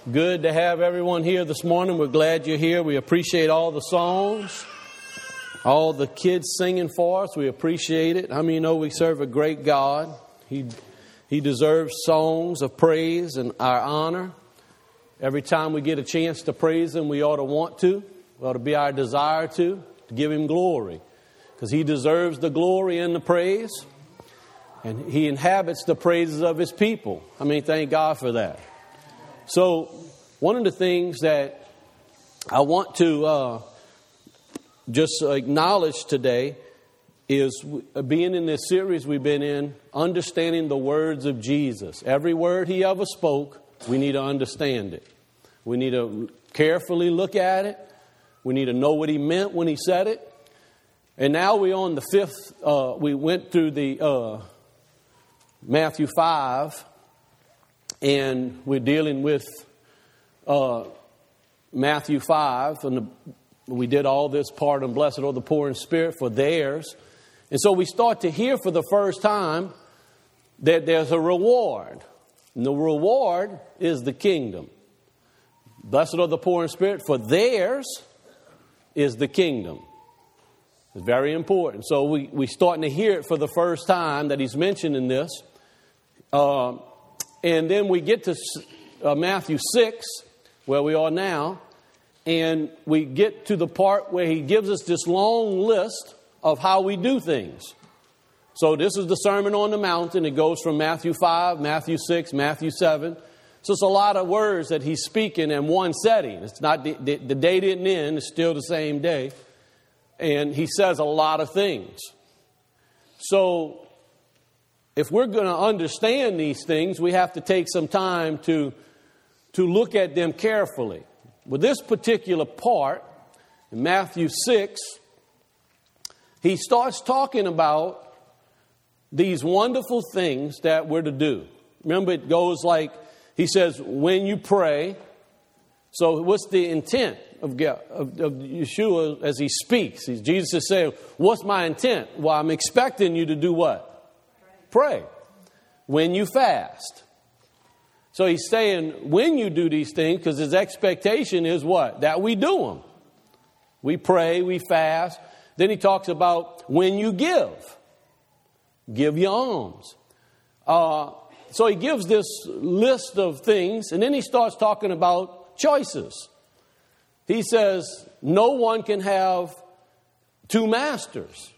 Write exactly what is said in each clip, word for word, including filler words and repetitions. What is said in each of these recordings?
Good to have everyone here this morning. We're glad you're here. We appreciate all the songs, all the kids singing for us. We appreciate it. How many know we serve a great God? He He deserves songs of praise and our honor. Every time we get a chance to praise Him, we ought to want to. It ought to be our desire to, to give Him glory. Because He deserves the glory and the praise. And He inhabits the praises of His people. I mean, thank God for that. So, one of the things that I want to uh, just acknowledge today is being in this series we've been in, understanding the words of Jesus. Every word He ever spoke, we need to understand it. We need to carefully look at it. We need to know what He meant when He said it. And now we're on the fifth, uh, we went through the uh, Matthew five. And we're dealing with uh, Matthew five. And the, we did all this part on blessed are the poor in spirit, for theirs. And so we start to hear for the first time that there's a reward. And the reward is the kingdom. Blessed are the poor in spirit, for theirs is the kingdom. It's very important. So we, we're starting to hear it for the first time that He's mentioning this. Uh, And then we get to uh, Matthew six, where we are now, and we get to the part where He gives us this long list of how we do things. So this is the Sermon on the Mountain. It goes from Matthew five, Matthew six, Matthew seven. So it's a lot of words that He's speaking in one setting. It's not the, the, the day didn't end. It's still the same day. And He says a lot of things. So if we're going to understand these things, we have to take some time to, to look at them carefully. With this particular part, in Matthew six, He starts talking about these wonderful things that we're to do. Remember, it goes like, He says, when you pray. So what's the intent of, of, of Yeshua as He speaks? Jesus is saying, what's my intent? Well, I'm expecting you to do what? Pray. When you fast. So He's saying when you do these things, because His expectation is what? That we do them. We pray, we fast. Then He talks about when you give. Give your alms. Uh, so He gives this list of things, and then He starts talking about choices. He says no one can have two masters.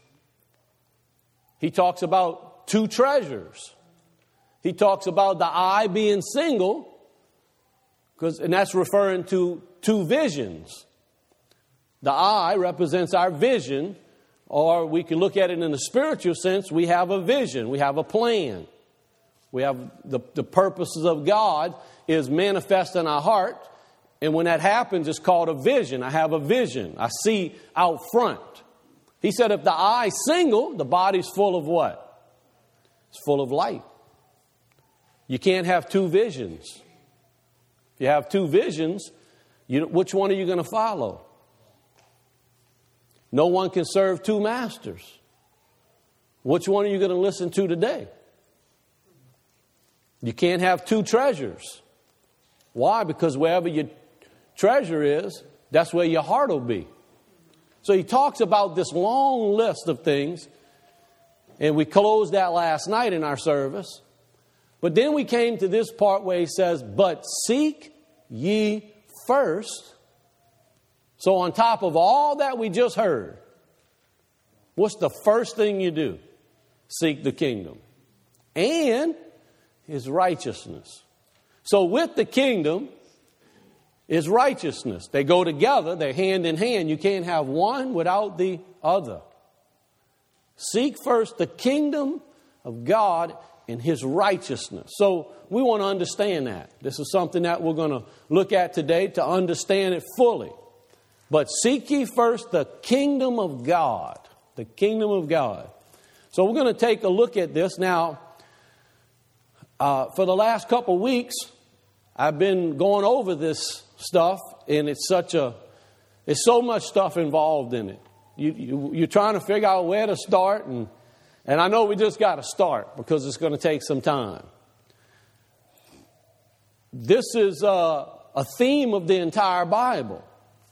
He talks about two treasures. He talks about the eye being single, because, and that's referring to two visions. The eye represents our vision, or we can look at it in the spiritual sense. We have a vision. We have a plan. We have the, the purposes of God is manifest in our heart. And when that happens, it's called a vision. I have a vision. I see out front. He said if the eye's single, the body's full of what? It's full of light. You can't have two visions. If you have two visions, you, which one are you going to follow? No one can serve two masters. Which one are you going to listen to today? You can't have two treasures. Why? Because wherever your treasure is, that's where your heart will be. So He talks about this long list of things. And we closed that last night in our service. But then we came to this part where He says, but seek ye first. So on top of all that we just heard, what's the first thing you do? Seek the kingdom. And His righteousness. So with the kingdom is righteousness. They go together. They're hand in hand. You can't have one without the other. Seek first the kingdom of God and His righteousness. So we want to understand that. This is something that we're going to look at today to understand it fully. But seek ye first the kingdom of God. The kingdom of God. So we're going to take a look at this. Now, uh, for the last couple weeks, I've been going over this stuff, and it's such a, it's so much stuff involved in it. You, you, you're trying to figure out where to start, and, and I know we just got to start because it's going to take some time. This is uh, a theme of the entire Bible.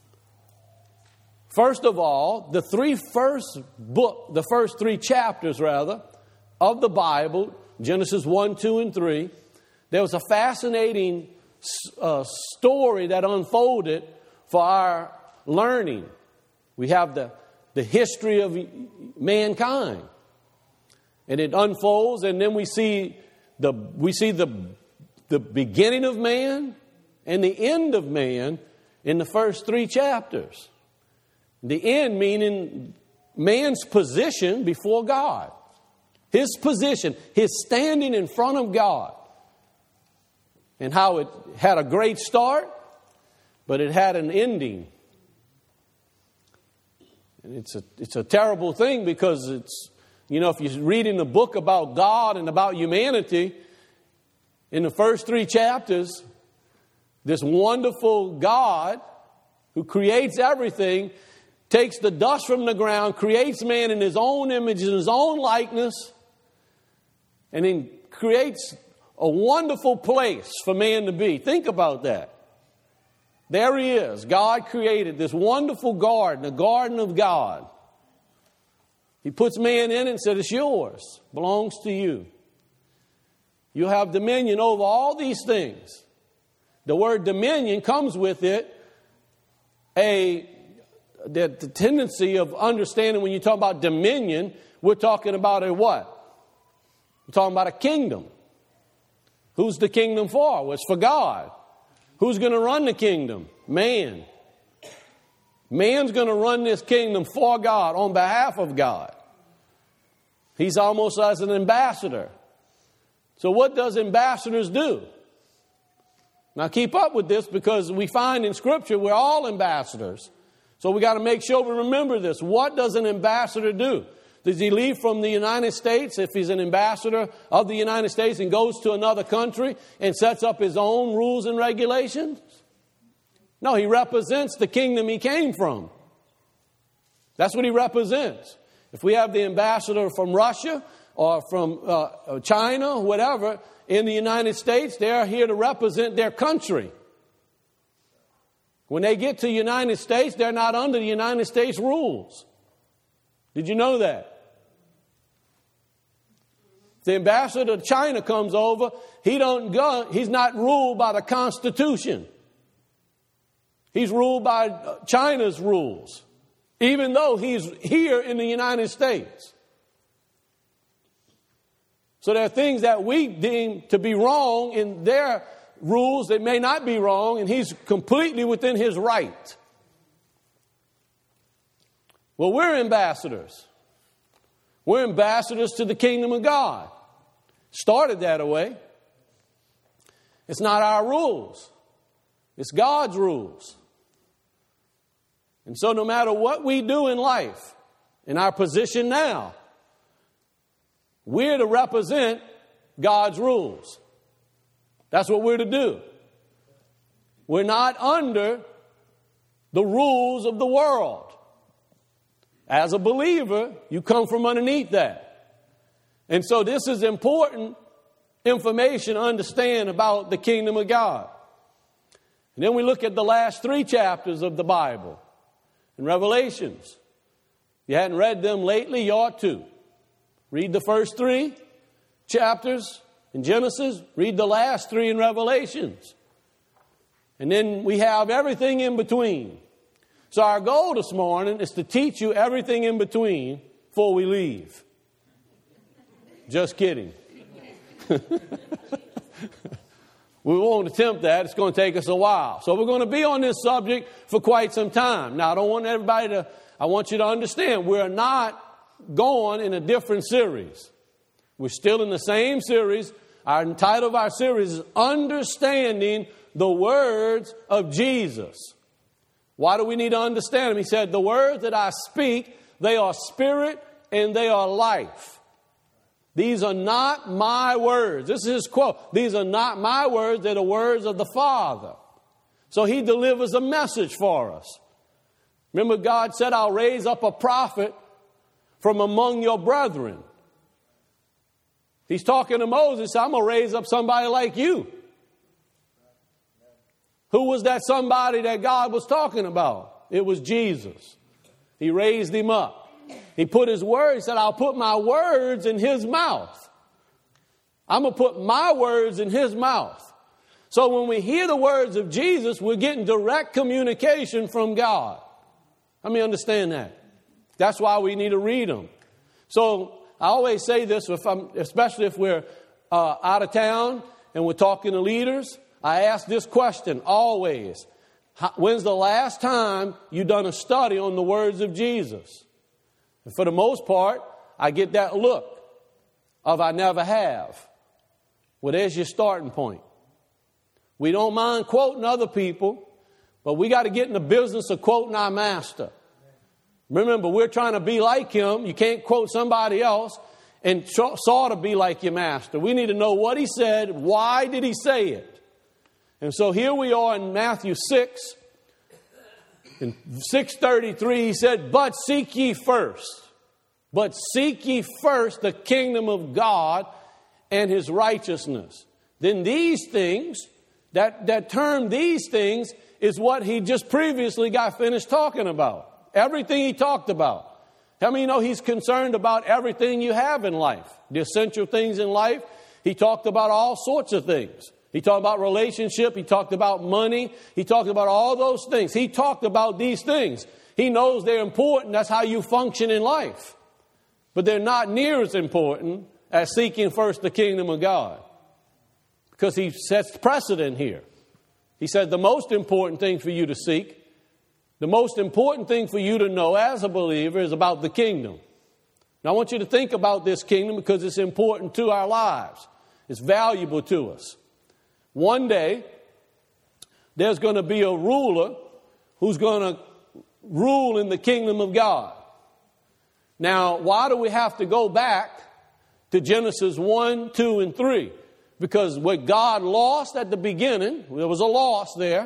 First of all, the three first book, the first three chapters rather, of the Bible, Genesis one, two, and three, there was a fascinating uh, story that unfolded for our learning. We have the, the history of mankind. And it unfolds, and then we see the we see the the beginning of man and the end of man in the first three chapters. The end meaning man's position before God. His position, his standing in front of God. And how it had a great start, but it had an ending. And it's a it's a terrible thing because it's, you know, if you're reading a book about God and about humanity, in the first three chapters, this wonderful God who creates everything takes the dust from the ground, creates man in his own image, in his own likeness, and then creates a wonderful place for man to be. Think about that. There he is. God created this wonderful garden, the garden of God. He puts man in it and said, it's yours, belongs to you. You have dominion over all these things. The word dominion comes with it a the, the tendency of understanding when you talk about dominion, we're talking about a what? We're talking about a kingdom. Who's the kingdom for? Well, it's for God. Who's going to run the kingdom? Man. Man's going to run this kingdom for God, on behalf of God. He's almost as an ambassador. So what does ambassadors do? Now keep up with this, because we find in Scripture we're all ambassadors. So we got to make sure we remember this. What does an ambassador do? Does he leave from the United States, if he's an ambassador of the United States, and goes to another country and sets up his own rules and regulations? No, he represents the kingdom he came from. That's what he represents. If we have the ambassador from Russia or from uh, China, whatever, in the United States, they're here to represent their country. When they get to the United States, they're not under the United States rules. Did you know that? The ambassador to China comes over, he don't go, he's not ruled by the Constitution. He's ruled by China's rules, even though he's here in the United States. So there are things that we deem to be wrong in their rules that may not be wrong, and he's completely within his right. Well, we're ambassadors. We're ambassadors to the kingdom of God. Started that way. It's not our rules. It's God's rules. And so no matter what we do in life, in our position now, we're to represent God's rules. That's what we're to do. We're not under the rules of the world. As a believer, you come from underneath that. And so this is important information to understand about the kingdom of God. And then we look at the last three chapters of the Bible in Revelations. If you hadn't read them lately, you ought to. Read the first three chapters in Genesis. Read the last three in Revelations. And then we have everything in between. So our goal this morning is to teach you everything in between before we leave. Just kidding. We won't attempt that. It's going to take us a while. So we're going to be on this subject for quite some time. Now, I don't want everybody to, I want you to understand, we're not going in a different series. We're still in the same series. Our title of our series is Understanding the Words of Jesus. Why do we need to understand them? He said, the words that I speak, they are spirit and they are life. These are not my words. This is his quote. These are not my words. They're the words of the Father. So he delivers a message for us. Remember, God said, I'll raise up a prophet from among your brethren. He's talking to Moses. I'm going to raise up somebody like you. Who was that somebody that God was talking about? It was Jesus. He raised him up. He put his word, he said, I'll put my words in his mouth. I'm going to put my words in his mouth. So when we hear the words of Jesus, we're getting direct communication from God. Let me understand that. That's why we need to read them. So I always say this, if I'm, especially if we're uh, out of town and we're talking to leaders, I ask this question always. When's the last time you done a study on the words of Jesus? And for the most part, I get that look of I never have. Well, there's your starting point. We don't mind quoting other people, but we got to get in the business of quoting our master. Remember, we're trying to be like him. You can't quote somebody else and sort of be like your master. We need to know what he said. Why did he say it? And so here we are in Matthew six. In six thirty-three, he said, but seek ye first. But seek ye first the kingdom of God and his righteousness. Then these things, that, that term these things, is what he just previously got finished talking about. Everything he talked about. How many know he's concerned about everything you have in life? The essential things in life. He talked about all sorts of things. He talked about relationship. He talked about money. He talked about all those things. He talked about these things. He knows they're important. That's how you function in life. But they're not near as important as seeking first the kingdom of God. Because he sets precedent here. He said the most important thing for you to seek, the most important thing for you to know as a believer is about the kingdom. Now I want you to think about this kingdom because it's important to our lives. It's valuable to us. One day, there's going to be a ruler who's going to rule in the kingdom of God. Now, why do we have to go back to Genesis one, two, and three? Because what God lost at the beginning, there was a loss there.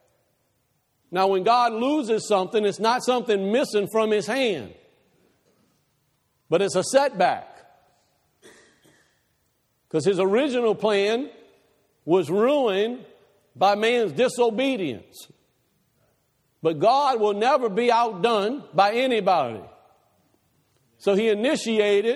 Now, when God loses something, it's not something missing from his hand, but it's a setback. Because his original plan was ruined by man's disobedience. But God will never be outdone by anybody. So he initiated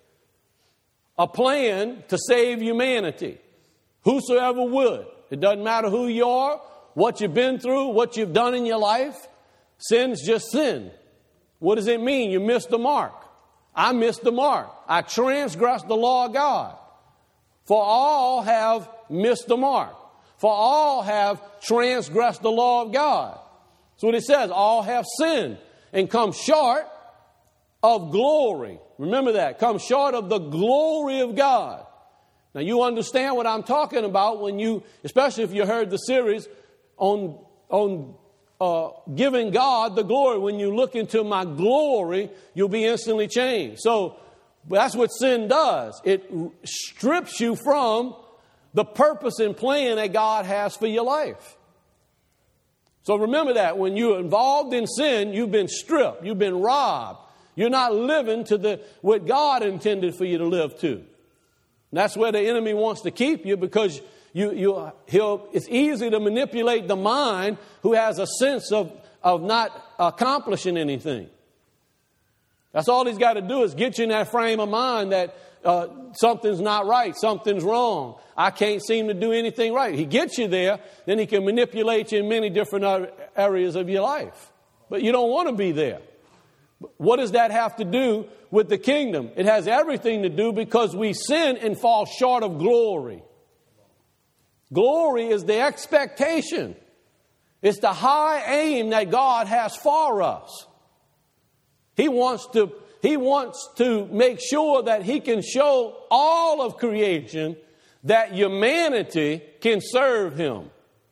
a plan to save humanity. Whosoever would. It doesn't matter who you are, what you've been through, what you've done in your life. Sin's just sin. What does it mean? You missed the mark. I missed the mark. I transgressed the law of God. For all have missed the mark. For all have transgressed the law of God. That's what it says. All have sinned and come short of glory. Remember that. Come short of the glory of God. Now you understand what I'm talking about when you, especially if you heard the series on, on uh, giving God the glory. When you look into my glory, you'll be instantly changed. So that's what sin does. It strips you from the purpose and plan that God has for your life. So remember that when you're involved in sin, you've been stripped, you've been robbed. You're not living to the what God intended for you to live to. And that's where the enemy wants to keep you because you, you, he'll, it's easy to manipulate the mind who has a sense of, of not accomplishing anything. That's all he's got to do is get you in that frame of mind that uh, something's not right, something's wrong. I can't seem to do anything right. He gets you there, then he can manipulate you in many different areas of your life. But you don't want to be there. What does that have to do with the kingdom? It has everything to do because we sin and fall short of glory. Glory is the expectation. It's the high aim that God has for us. He wants to, he wants to make sure that he can show all of creation that humanity can serve him.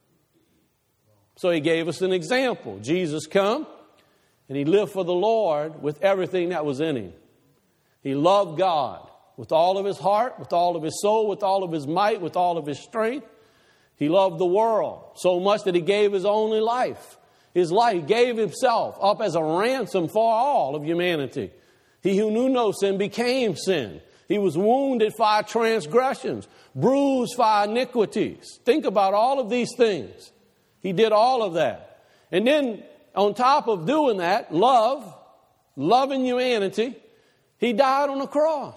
So he gave us an example. Jesus come. And he lived for the Lord with everything that was in him. He loved God with all of his heart, with all of his soul, with all of his might, with all of his strength. He loved the world so much that he gave his only life. His life, he gave himself up as a ransom for all of humanity. He who knew no sin became sin. He was wounded for our transgressions, bruised for our iniquities. Think about all of these things. He did all of that. And then on top of doing that, love, loving humanity, he died on a cross.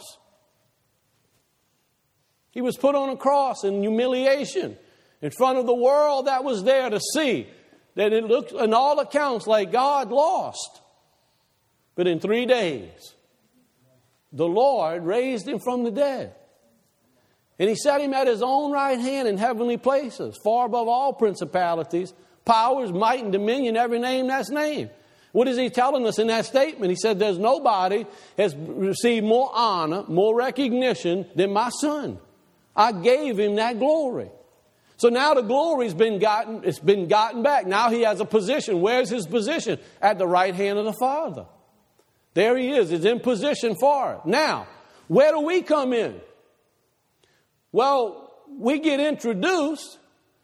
He was put on a cross in humiliation in front of the world that was there to see that it looked, in all accounts, like God lost. But in three days, the Lord raised him from the dead. And he set him at his own right hand in heavenly places, far above all principalities, powers, might, and dominion, every name that's named. What is he telling us in that statement? He said, there's nobody has received more honor, more recognition than my son. I gave him that glory. So now the glory's been gotten, it's been gotten back. Now he has a position. Where's his position? At the right hand of the Father. There he is. He's in position for it. Now, where do we come in? Well, we get introduced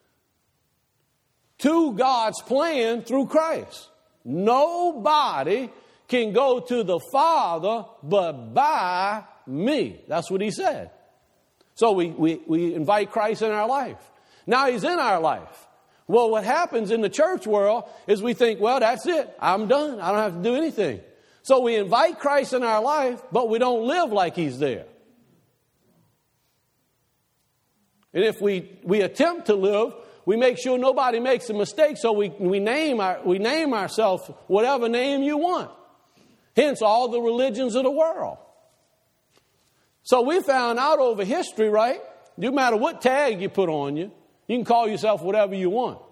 to God's plan through Christ. Nobody can go to the Father but by me. That's what he said. So we, we, we invite Christ in our life. Now he's in our life. Well, what happens in the church world is we think, well, that's it. I'm done. I don't have to do anything. So we invite Christ in our life, but we don't live like he's there. And if we, we attempt to live, we make sure nobody makes a mistake, so we, we, name our, we name ourselves whatever name you want. Hence all the religions of the world. So we found out over history, right? No matter what tag you put on you, you can call yourself whatever you want.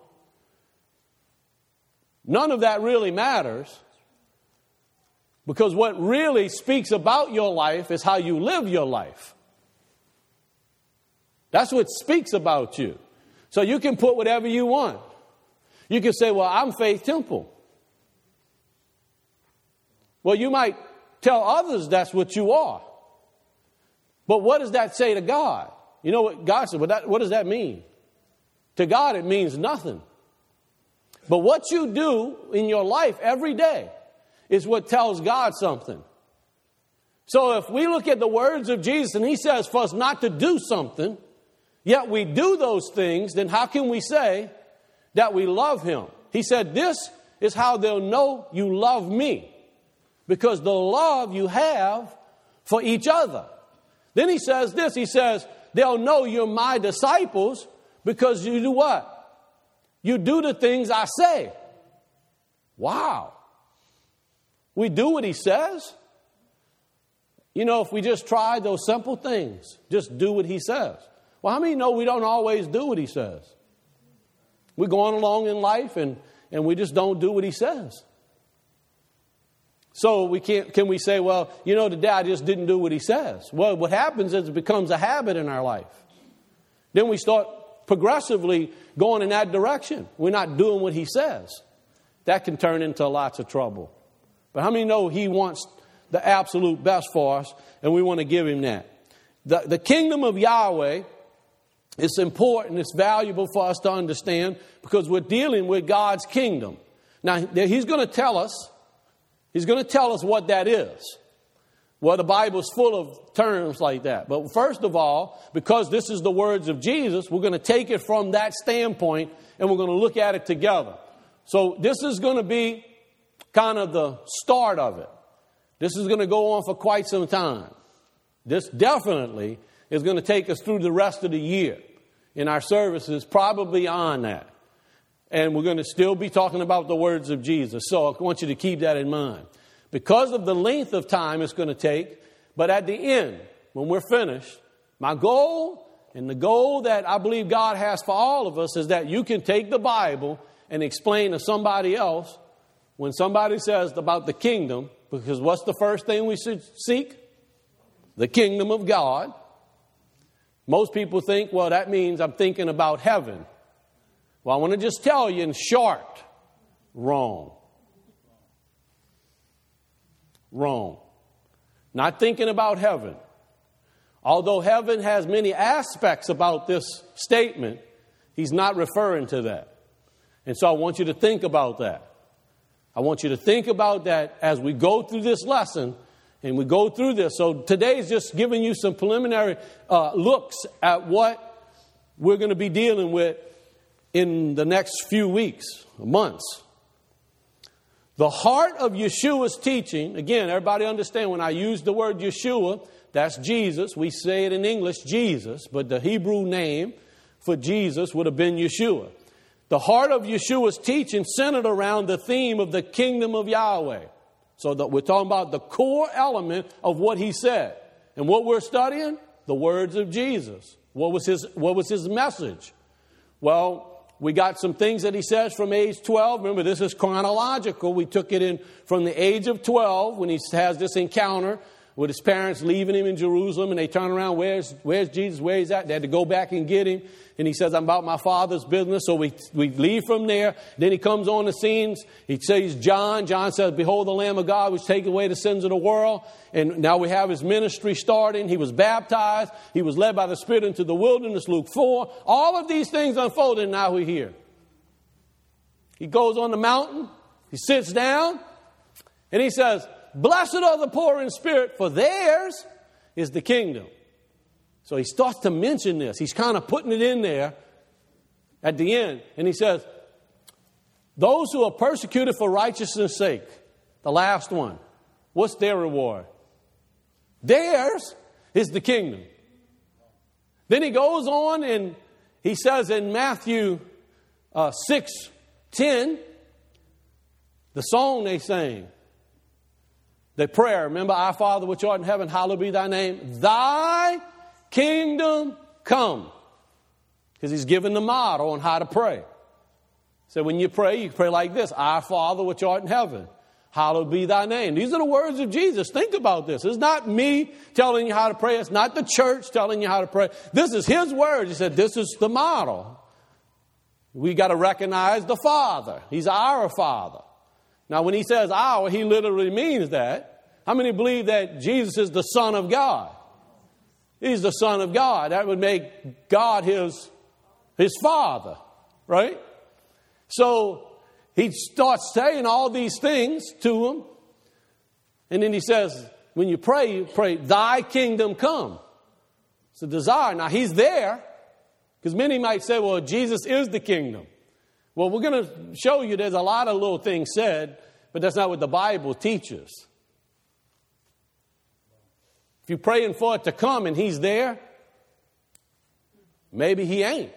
None of that really matters, because what really speaks about your life is how you live your life. That's what speaks about you. So you can put whatever you want. You can say, well, I'm Faith Temple. Well, you might tell others that's what you are. But what does that say to God? You know what God said? Well, that, what does that mean? To God, it means nothing. But what you do in your life every day is what tells God something. So if we look at the words of Jesus and he says for us not to do something, yet we do those things, then how can we say that we love him? He said, this is how they'll know you love me, because the love you have for each other. Then he says this, he says, they'll know you're my disciples because you do what? You do the things I say. Wow. We do what he says. You know, if we just try those simple things, just do what he says. Well, how many know we don't always do what he says? We're going along in life and, and we just don't do what he says. So we can't, can we say, well, you know, today I just didn't do what he says? Well, what happens is it becomes a habit in our life. Then we start progressively going in that direction. We're not doing what he says. That can turn into lots of trouble. But how many know he wants the absolute best for us, and we want to give him that? The, the kingdom of Yahweh, it's important, it's valuable for us to understand, because we're dealing with God's kingdom. Now, he's going to tell us, he's going to tell us what that is. Well, the Bible's full of terms like that. But first of all, because this is the words of Jesus, we're going to take it from that standpoint and we're going to look at it together. So this is going to be kind of the start of it. This is going to go on for quite some time. This definitely is going to take us through the rest of the year in our services, probably on that. And we're going to still be talking about the words of Jesus. So I want you to keep that in mind. Because of the length of time it's going to take, but at the end, when we're finished, my goal and the goal that I believe God has for all of us is that you can take the Bible and explain to somebody else when somebody says about the kingdom, because what's the first thing we should seek? The kingdom of God. Most people think, well, that means I'm thinking about heaven. Well, I want to just tell you in short, wrong. Wrong. Not thinking about heaven. Although heaven has many aspects about this statement, he's not referring to that. And so I want you to think about that. I want you to think about that as we go through this lesson and we go through this. So today is just giving you some preliminary uh, looks at what we're going to be dealing with in the next few weeks, months. The heart of Yeshua's teaching, again, everybody understand when I use the word Yeshua, that's Jesus. We say it in English, Jesus, but the Hebrew name for Jesus would have been Yeshua. The heart of Yeshua's teaching centered around the theme of the kingdom of Yahweh. So that we're talking about the core element of what he said. And what we're studying? The words of Jesus. What was his, what was his message? Well, we got some things that he says from age twelve. Remember, this is chronological. We took it in from the age of twelve when he has this encounter with his parents leaving him in Jerusalem, and they turn around, where's, where's Jesus, where he's at? They had to go back and get him. And he says, I'm about my Father's business. So we, we leave from there. Then he comes on the scenes. He says, John. John says, behold the Lamb of God which taketh away the sins of the world. And now we have his ministry starting. He was baptized. He was led by the Spirit into the wilderness, Luke four. All of these things unfolded, and now we're here. He goes on the mountain. He sits down. And he says, blessed are the poor in spirit, for theirs is the kingdom. So he starts to mention this. He's kind of putting it in there at the end. And he says, those who are persecuted for righteousness' sake, the last one, what's their reward? Theirs is the kingdom. Then he goes on and he says in Matthew uh, six ten, the song they sang, the prayer, remember, our Father which art in heaven, hallowed be thy name. Thy kingdom come. Because he's given the model on how to pray. So when you pray, you pray like this. Our Father which art in heaven, hallowed be thy name. These are the words of Jesus. Think about this. It's not me telling you how to pray. It's not the church telling you how to pray. This is his word. He said this is the model. We got to recognize the Father. He's our Father. Now, when he says our, he literally means that. How many believe that Jesus is the Son of God? He's the Son of God. That would make God his, his Father, right? So he starts saying all these things to him. And then he says, when you pray, you pray, thy kingdom come. It's a desire. Now, he's there. Because many might say, well, Jesus is the kingdom. Well, we're going to show you there's a lot of little things said, but that's not what the Bible teaches. If you're praying for it to come and he's there, maybe he ain't.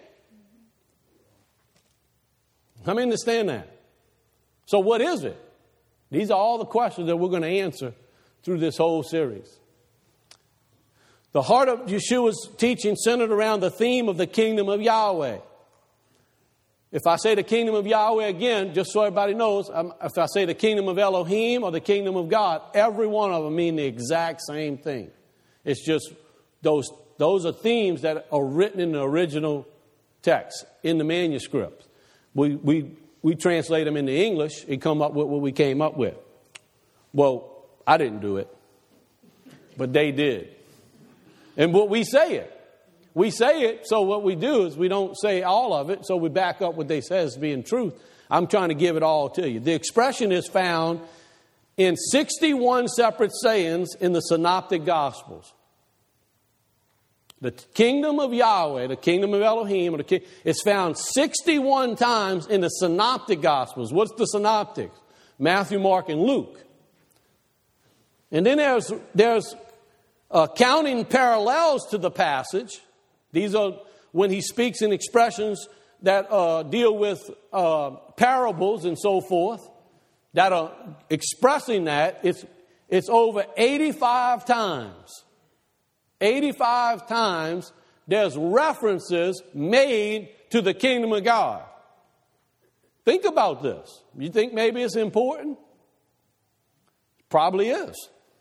How many understand that? So what is it? These are all the questions that we're going to answer through this whole series. The heart of Yeshua's teaching centered around the theme of the kingdom of Yahweh. If I say the kingdom of Yahweh again, just so everybody knows, if I say the kingdom of Elohim or the kingdom of God, every one of them mean the exact same thing. It's just those, those are themes that are written in the original text, in the manuscript. We, we, we translate them into English and come up with what we came up with. Well, I didn't do it, but they did. And what we say it. We say it, so what we do is we don't say all of it, so we back up what they say as being truth. I'm trying to give it all to you. The expression is found in sixty-one separate sayings in the Synoptic Gospels. The kingdom of Yahweh, the kingdom of Elohim, or the king, is found sixty-one times in the Synoptic Gospels. What's the Synoptics? Matthew, Mark, and Luke. And then there's, there's uh, counting parallels to the passage. These are when he speaks in expressions that uh, deal with uh, parables and so forth, that are expressing that. It's, it's over eighty-five times. eighty-five times there's references made to the kingdom of God. Think about this. You think maybe it's important? Probably is.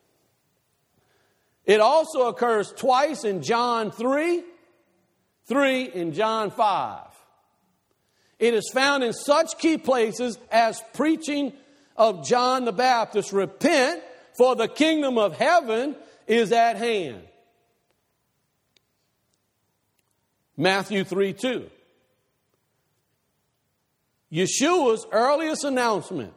It also occurs twice in John three, three in John five. It is found in such key places as preaching of John the Baptist, repent, for the kingdom of heaven is at hand. Matthew three two. Yeshua's earliest announcement.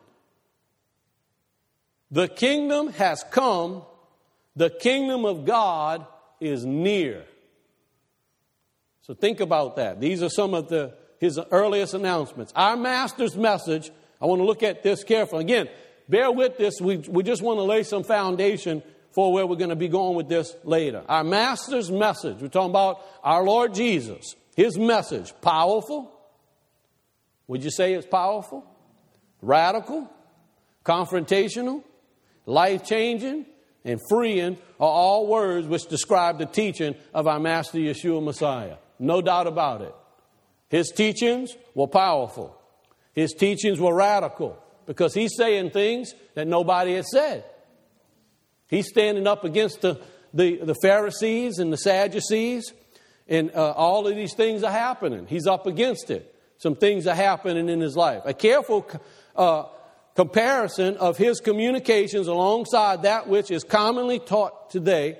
The kingdom has come. The kingdom of God is near. So think about that. These are some of the his earliest announcements. Our Master's message, I want to look at this carefully. Again, bear with this. We, we just want to lay some foundation for where we're going to be going with this later. Our Master's message, we're talking about our Lord Jesus. His message, powerful. Would you say it's powerful? Radical, confrontational, life-changing, and freeing are all words which describe the teaching of our Master Yeshua Messiah. No doubt about it. His teachings were powerful. His teachings were radical because he's saying things that nobody had said. He's standing up against the, the, the Pharisees and the Sadducees, and uh, all of these things are happening. He's up against it. Some things are happening in his life. A careful uh, comparison of his communications alongside that which is commonly taught today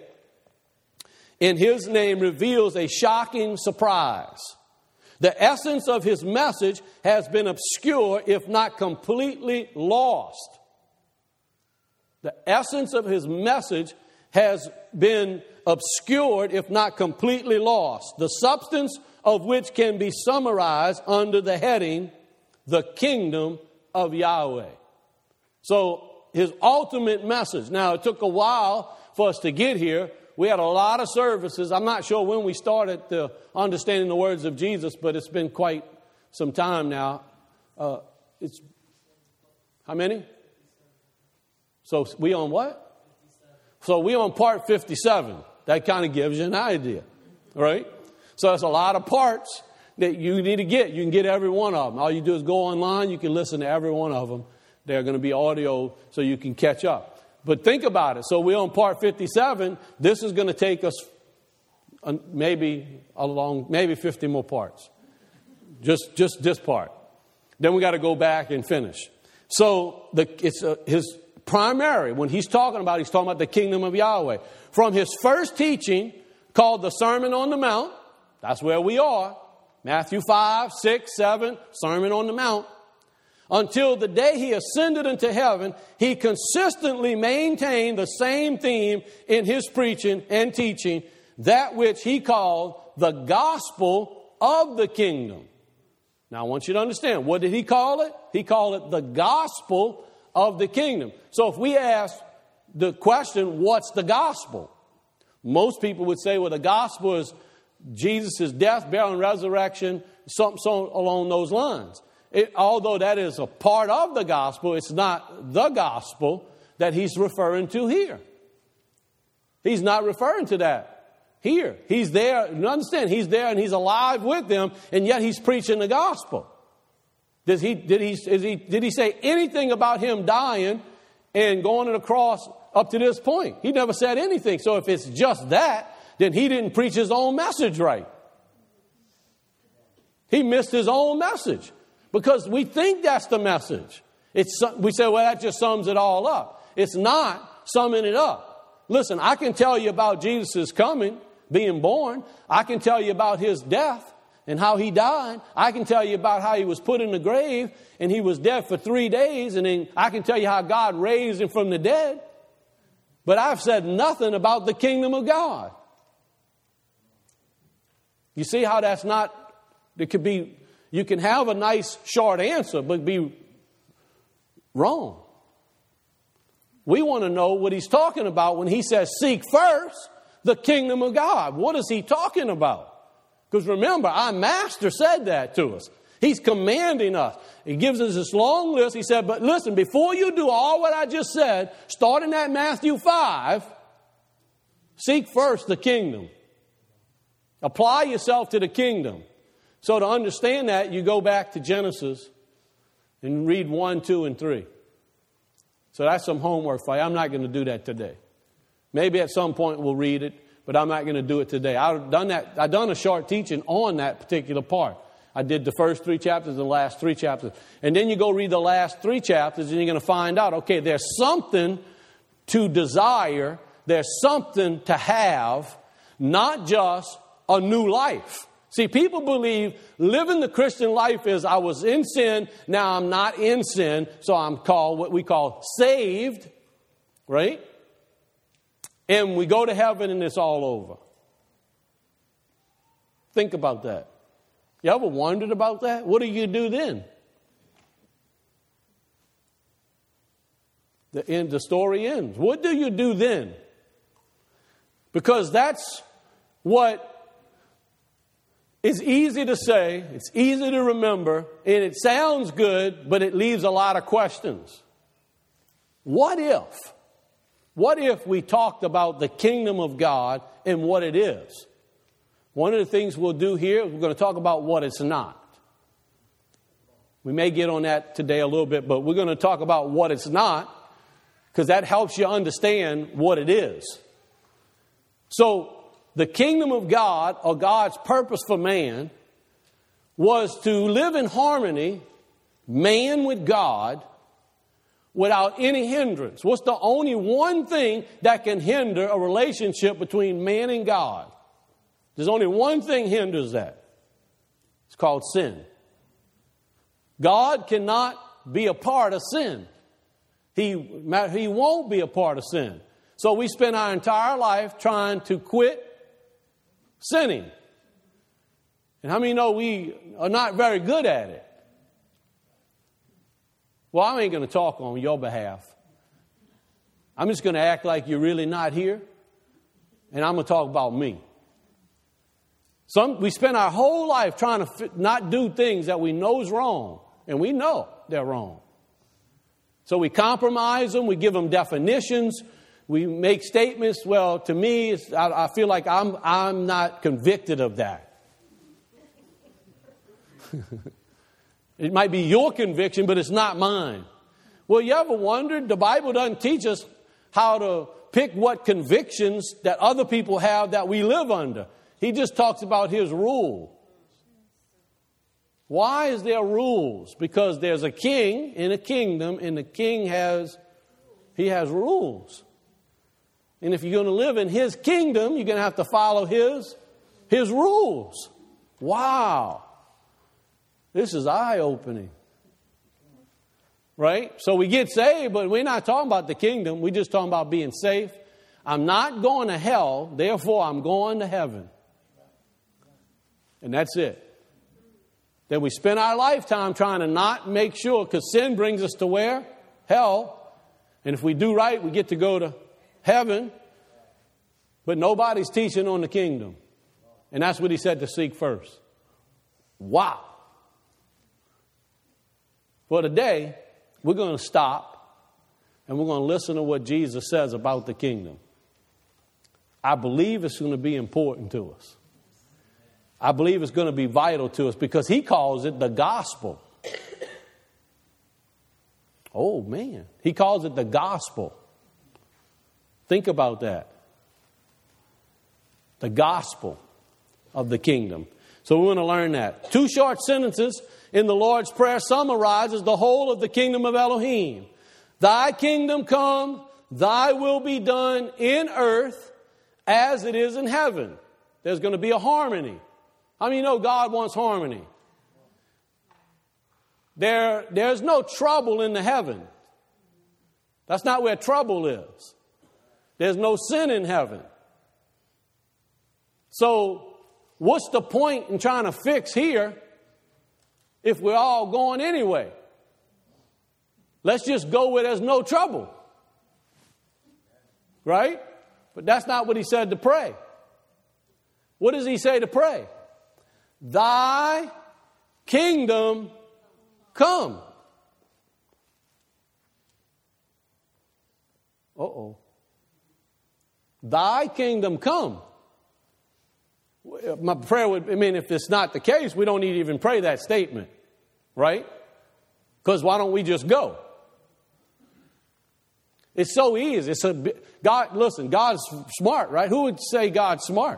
in his name reveals a shocking surprise. The essence of his message has been obscure, if not completely lost. The essence of his message has been obscured, if not completely lost. The substance of which can be summarized under the heading, the kingdom of Yahweh. So his ultimate message. Now, it took a while for us to get here. We had a lot of services. I'm not sure when we started the understanding the words of Jesus, but it's been quite some time now. Uh, it's how many? So we on what? So we on part fifty-seven. That kind of gives you an idea, right? So there's a lot of parts that you need to get. You can get every one of them. All you do is go online. You can listen to every one of them. They're going to be audio so you can catch up. But think about it. So we're on part fifty-seven. This is going to take us maybe along, maybe fifty more parts. Just, just this part. Then we got to go back and finish. So the, it's uh, his primary, when he's talking about, he's talking about the kingdom of Yahweh. From his first teaching called the Sermon on the Mount, that's where we are. Matthew five, six, seven, Sermon on the Mount. Until the day he ascended into heaven, he consistently maintained the same theme in his preaching and teaching, that which he called the gospel of the kingdom. Now, I want you to understand, what did he call it? He called it the gospel of the kingdom. So if we ask the question, what's the gospel? Most people would say, well, the gospel is Jesus' death, burial, and resurrection, something so along those lines. It, although that is a part of the gospel, it's not the gospel that he's referring to here. He's not referring to that here. He's there, you understand, he's there and he's alive with them, and yet he's preaching the gospel. Does he, did he, is he, did he say anything about him dying and going to the cross up to this point? He never said anything. So if it's just that, then he didn't preach his own message right. He missed his own message. Because we think that's the message. It's, we say, well, that just sums it all up. It's not summing it up. Listen, I can tell you about Jesus' coming, being born. I can tell you about his death and how he died. I can tell you about how he was put in the grave and he was dead for three days. And then I can tell you how God raised him from the dead. But I've said nothing about the kingdom of God. You see how that's not, it could be, you can have a nice short answer, but be wrong. We want to know what he's talking about when he says, seek first the kingdom of God. What is he talking about? Because remember, our master said that to us. He's commanding us. He gives us this long list. He said, but listen, before you do all what I just said, starting at Matthew five, seek first the kingdom. Apply yourself to the kingdom. So to understand that, you go back to Genesis and read one, two, and three. So that's some homework for you. I'm not going to do that today. Maybe at some point we'll read it, but I'm not going to do it today. I've done that. I've done a short teaching on that particular part. I did the first three chapters and the last three chapters. And then you go read the last three chapters and you're going to find out, okay, there's something to desire. There's something to have, not just a new life. See, people believe living the Christian life is I was in sin, now I'm not in sin, so I'm called what we call saved, right? And we go to heaven and it's all over. Think about that. You ever wondered about that? What do you do then? The end, the story ends. What do you do then? Because that's what is easy to say, it's easy to remember, and it sounds good, but it leaves a lot of questions. What if? What if we talked about the kingdom of God and what it is? One of the things we'll do here is we're going to talk about what it's not. We may get on that today a little bit, but we're going to talk about what it's not, because that helps you understand what it is. So, the kingdom of God, or God's purpose for man, was to live in harmony, man with God, without any hindrance. What's the only one thing that can hinder a relationship between man and God? There's only one thing hinders that. It's called sin. God cannot be a part of sin. He, he won't be a part of sin. So we spend our entire life trying to quit sinning. And how many know we are not very good at it? Well, I ain't going to talk on your behalf. I'm just going to act like you're really not here, and I'm going to talk about me. Some, we spend our whole life trying to fit, not do things that we know is wrong, and we know they're wrong. So we compromise them, we give them definitions, we make statements. Well, to me, it's, I, I feel like I'm, I'm not convicted of that. It might be your conviction, but it's not mine. Well, you ever wondered? The Bible doesn't teach us how to pick what convictions that other people have that we live under. He just talks about his rule. Why is there rules? Because there's a king in a kingdom, and the king has, he has rules. And if you're going to live in his kingdom, you're going to have to follow his, his rules. Wow. This is eye-opening. Right? So we get saved, but we're not talking about the kingdom. We're just talking about being safe. I'm not going to hell, therefore I'm going to heaven. And that's it. Then we spend our lifetime trying to not make sure, because sin brings us to where? Hell. And if we do right, we get to go to heaven. But nobody's teaching on the kingdom. And that's what he said to seek first. Wow. For today, we're going to stop and we're going to listen to what Jesus says about the kingdom. I believe it's going to be important to us. I believe it's going to be vital to us because he calls it the gospel. Oh, man. He calls it the gospel. Think about that. The gospel of the kingdom. So we want to learn that. Two short sentences in the Lord's Prayer summarizes the whole of the kingdom of Elohim. Thy kingdom come, thy will be done in earth as it is in heaven. There's going to be a harmony. How many know God wants harmony? There, there's no trouble in the heaven. That's not where trouble is. There's no sin in heaven. So, what's the point in trying to fix here if we're all going anyway? Let's just go where there's no trouble. Right? But that's not what he said to pray. What does he say to pray? Thy kingdom come. Uh-oh. Thy kingdom come. My prayer would, I mean, if it's not the case, we don't need to even pray that statement. Right? Because why don't we just go? It's so easy. It's a, God, listen, God's smart, right? Who would say God's smart?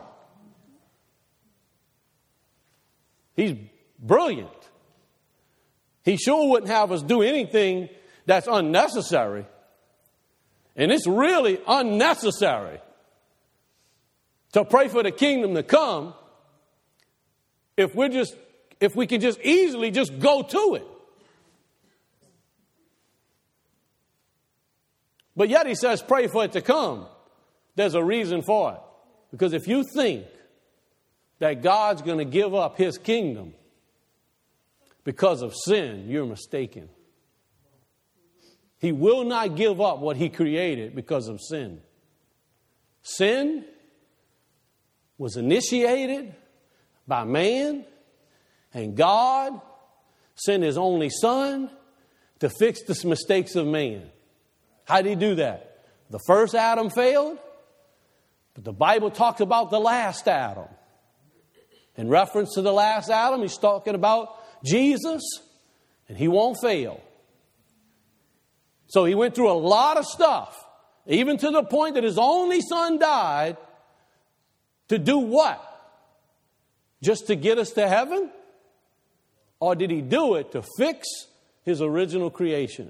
He's brilliant. He sure wouldn't have us do anything that's unnecessary. And it's really unnecessary to pray for the kingdom to come if we're just, if we can just easily just go to it. But yet he says pray for it to come. There's a reason for it. Because if you think that God's going to give up his kingdom because of sin, you're mistaken. He will not give up what he created because of sin. Sin was initiated by man, and God sent his only Son to fix the mistakes of man. How did he do that? The first Adam failed, but the Bible talks about the last Adam. In reference to the last Adam, he's talking about Jesus, and he won't fail. So he went through a lot of stuff, even to the point that his only Son died to do what? Just to get us to heaven? Or did he do it to fix his original creation?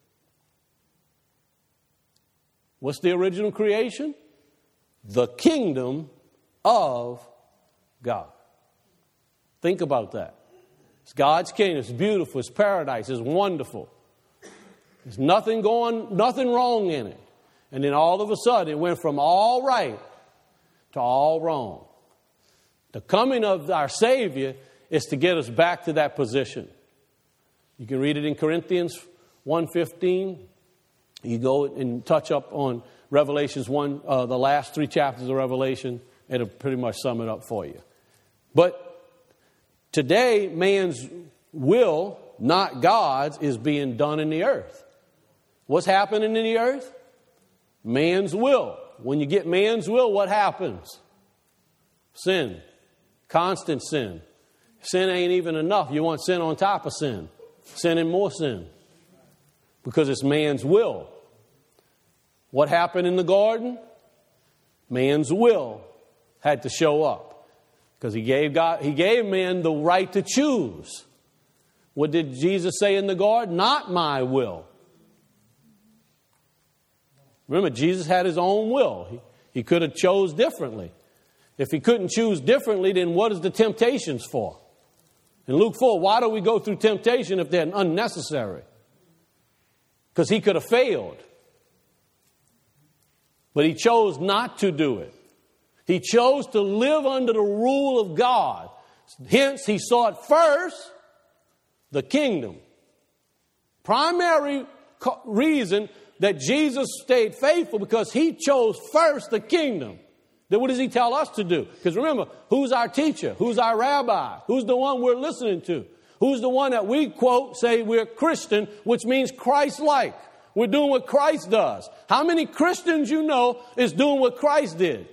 What's the original creation? The kingdom of God. Think about that. It's God's kingdom. It's beautiful. It's paradise. It's wonderful. There's nothing going, nothing wrong in it. And then all of a sudden it went from all right to all wrong. The coming of our Savior is to get us back to that position. You can read it in Corinthians one fifteen. You go and touch up on Revelations one, uh, the last three chapters of Revelation. It'll pretty much sum it up for you. But today, man's will, not God's, is being done in the earth. What's happening in the earth? Man's will. When you get man's will, what happens? Sin. Constant sin. Sin ain't even enough. You want sin on top of sin. Sin and more sin. Because it's man's will. What happened in the garden? Man's will had to show up. Because he gave God, he gave man the right to choose. What did Jesus say in the garden? Not my will. Remember, Jesus had his own will. He, he could have chose differently. If he couldn't choose differently, then what is the temptations for? In Luke four, why do we go through temptation if they're unnecessary? Because he could have failed. But he chose not to do it. He chose to live under the rule of God. Hence, he sought first the kingdom. Primary co- reason that Jesus stayed faithful because he chose first the kingdom. Then what does he tell us to do? Because remember, who's our teacher? Who's our rabbi? Who's the one we're listening to? Who's the one that we quote, say we're Christian, which means Christ-like. We're doing what Christ does. How many Christians you know is doing what Christ did?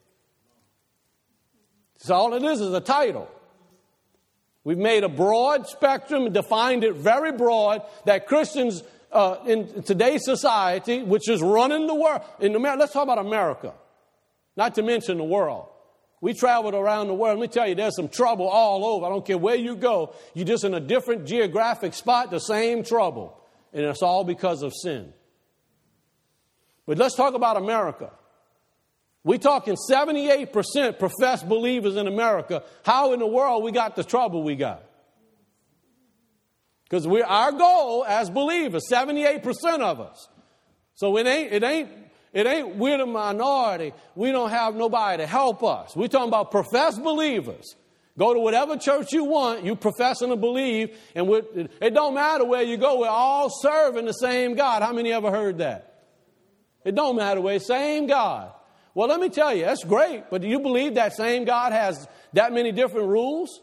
So all it is is a title. We've made a broad spectrum and defined it very broad that Christians uh, in today's society, which is running the world, in America, let's talk about America, not to mention the world. We traveled around the world. Let me tell you, there's some trouble all over. I don't care where you go. You're just in a different geographic spot, the same trouble. And it's all because of sin. But let's talk about America. We're talking seventy-eight percent professed believers in America. How in the world we got the trouble we got? Because we're our goal as believers, seventy-eight percent of us. So it ain't, it ain't, it ain't we're the minority. We don't have nobody to help us. We're talking about professed believers. Go to whatever church you want, you professing to believe, and we're, it don't matter where you go, we're all serving the same God. How many ever heard that? It don't matter where, same God. Well, let me tell you, that's great, but do you believe that same God has that many different rules?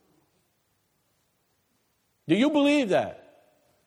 Do you believe that?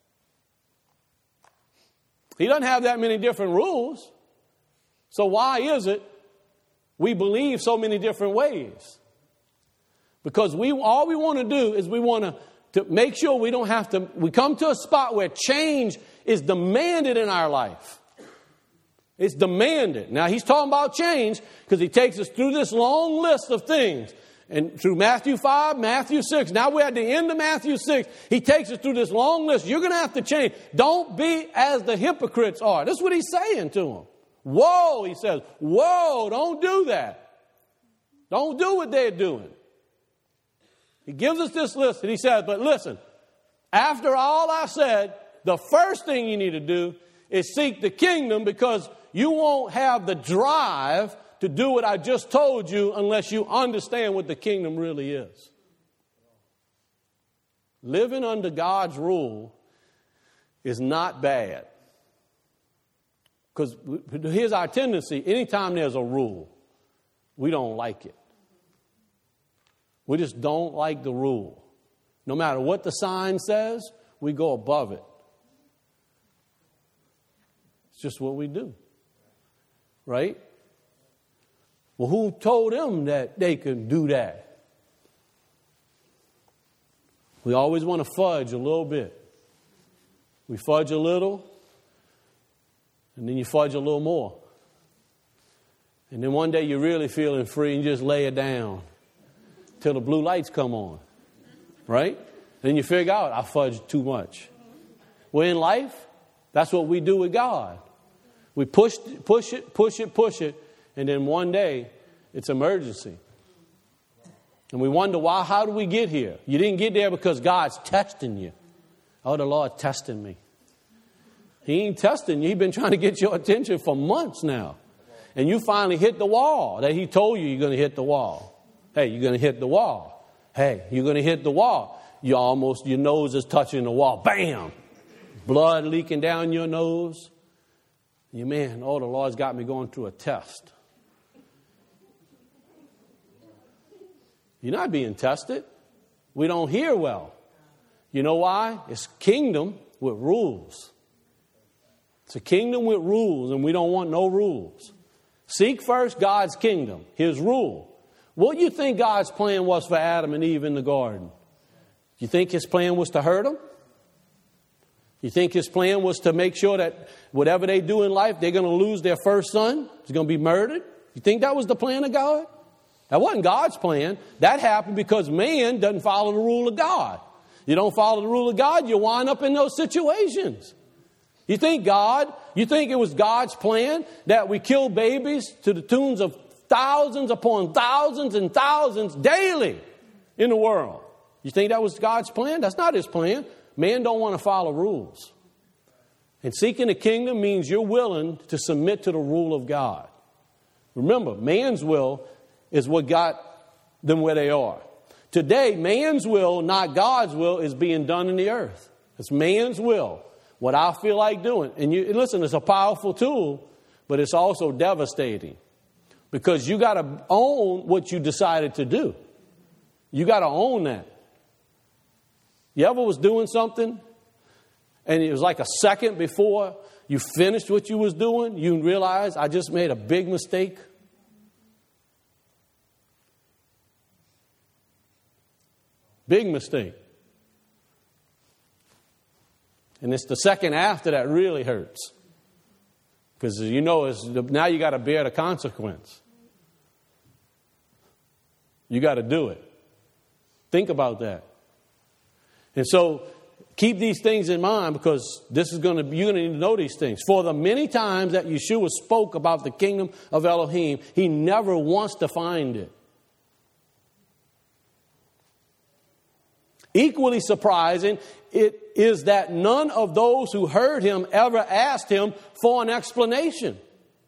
He doesn't have that many different rules. So why is it we believe so many different ways? Because we all we want to do is we want to, to make sure we don't have to, we come to a spot where change is demanded in our life. It's demanded. Now, he's talking about change because he takes us through this long list of things. And through Matthew five, Matthew six. Now we're at the end of Matthew six. He takes us through this long list. You're going to have to change. Don't be as the hypocrites are. That's what he's saying to them. Whoa, he says, whoa, don't do that. Don't do what they're doing. He gives us this list and he says, but listen, after all I said, the first thing you need to do is seek the kingdom because you won't have the drive to do what I just told you unless you understand what the kingdom really is. living under God's rule is not bad. Because here's our tendency. Anytime there's a rule, we don't like it. We just don't like the rule. No matter what the sign says, we go above it. It's just what we do. Right? Well, who told them that they could do that? We always want to fudge a little bit. We fudge a little, and then you fudge a little more. And then one day you're really feeling free and you just lay it down till the blue lights come on. Right? Then you figure out, I fudged too much. Well, in life, that's what we do with God. We push, push it, push it, push it, and then one day, it's emergency. And we wonder, why? How do we get here? You didn't get there because God's testing you. Oh, the Lord testing me. He ain't testing you. He's been trying to get your attention for months now. And you finally hit the wall that He told you you're going to hit the wall. Hey, you're going to hit the wall. Hey, you're going to hit the wall. You almost, your nose is touching the wall. Bam! Blood leaking down your nose. You man, oh, the Lord's got me going through a test. You're not being tested. We don't hear well. You know why? It's kingdom with rules. It's a kingdom with rules, and we don't want no rules. Seek first God's kingdom, His rule. What do you think God's plan was for Adam and Eve in the garden? You think His plan was to hurt them? You think His plan was to make sure that whatever they do in life, they're going to lose their first son? He's going to be murdered? You think that was the plan of God? That wasn't God's plan. That happened because man doesn't follow the rule of God. You don't follow the rule of God, you wind up in those situations. You think God, you think it was God's plan that we kill babies to the tunes of thousands upon thousands and thousands daily in the world? You think that was God's plan? That's not His plan. Man don't want to follow rules. And seeking the kingdom means you're willing to submit to the rule of God. Remember, man's will is what got them where they are. Today, man's will, not God's will, is being done in the earth. It's man's will, what I feel like doing. And you listen, it's a powerful tool, but it's also devastating. Because you got to own what you decided to do. You got to own that. You ever was doing something and it was like a second before you finished what you was doing, you realize I just made a big mistake? Big mistake. And it's the second after that really hurts. Because you know, it's, now you got to bear the consequence. You got to do it. Think about that. And so keep these things in mind, because this is going to you're going to need to know these things. For the many times that Yeshua spoke about the kingdom of Elohim, He never once defined it. Equally surprising, it is that none of those who heard Him ever asked Him for an explanation.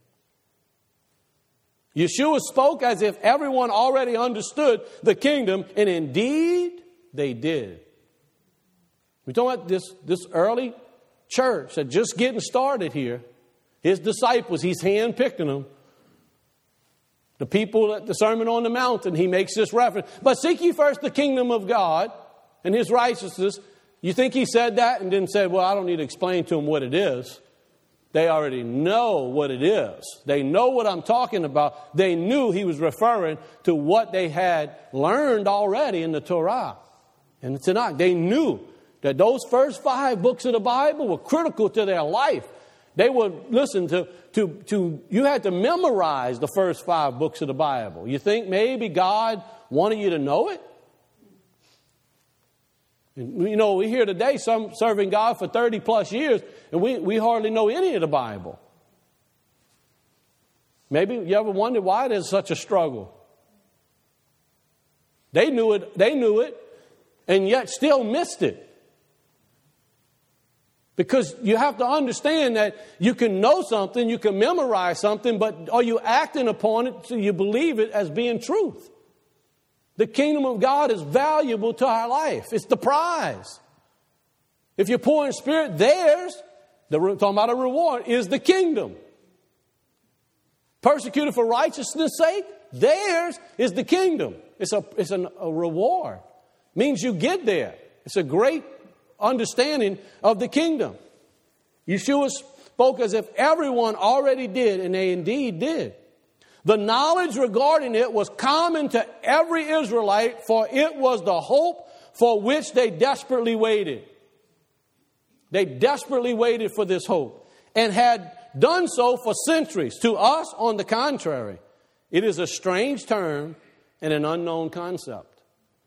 Yeshua spoke as if everyone already understood the kingdom, and indeed they did. We're talking about this, this early church that just getting started here. His disciples, He's handpicking them. The people at the Sermon on the Mountain, He makes this reference. But seek ye first the kingdom of God and His righteousness. You think He said that and then said, well, I don't need to explain to them what it is. They already know what it is. They know what I'm talking about. They knew He was referring to what they had learned already in the Torah and the Tanakh. They knew that those first five books of the Bible were critical to their life. They would listen to, to, to, you had to memorize the first five books of the Bible. You think maybe God wanted you to know it? And, you know, we hear today some serving God for thirty plus years, and we, we hardly know any of the Bible. Maybe you ever wondered why there's such a struggle? They knew it, they knew it, and yet still missed it. Because you have to understand that you can know something, you can memorize something, but are you acting upon it so you believe it as being truth? The kingdom of God is valuable to our life. It's the prize. If you're poor in spirit, theirs, the, talking about a reward, is the kingdom. Persecuted for righteousness' sake, theirs is the kingdom. It's a, it's an, a reward. It means you get there. It's a great understanding of the kingdom. Yeshua spoke as if everyone already did, and they indeed did. The knowledge regarding it was common to every Israelite, for it was the hope for which they desperately waited. They desperately waited for this hope and had done so for centuries. To us, on the contrary, it is a strange term and an unknown concept.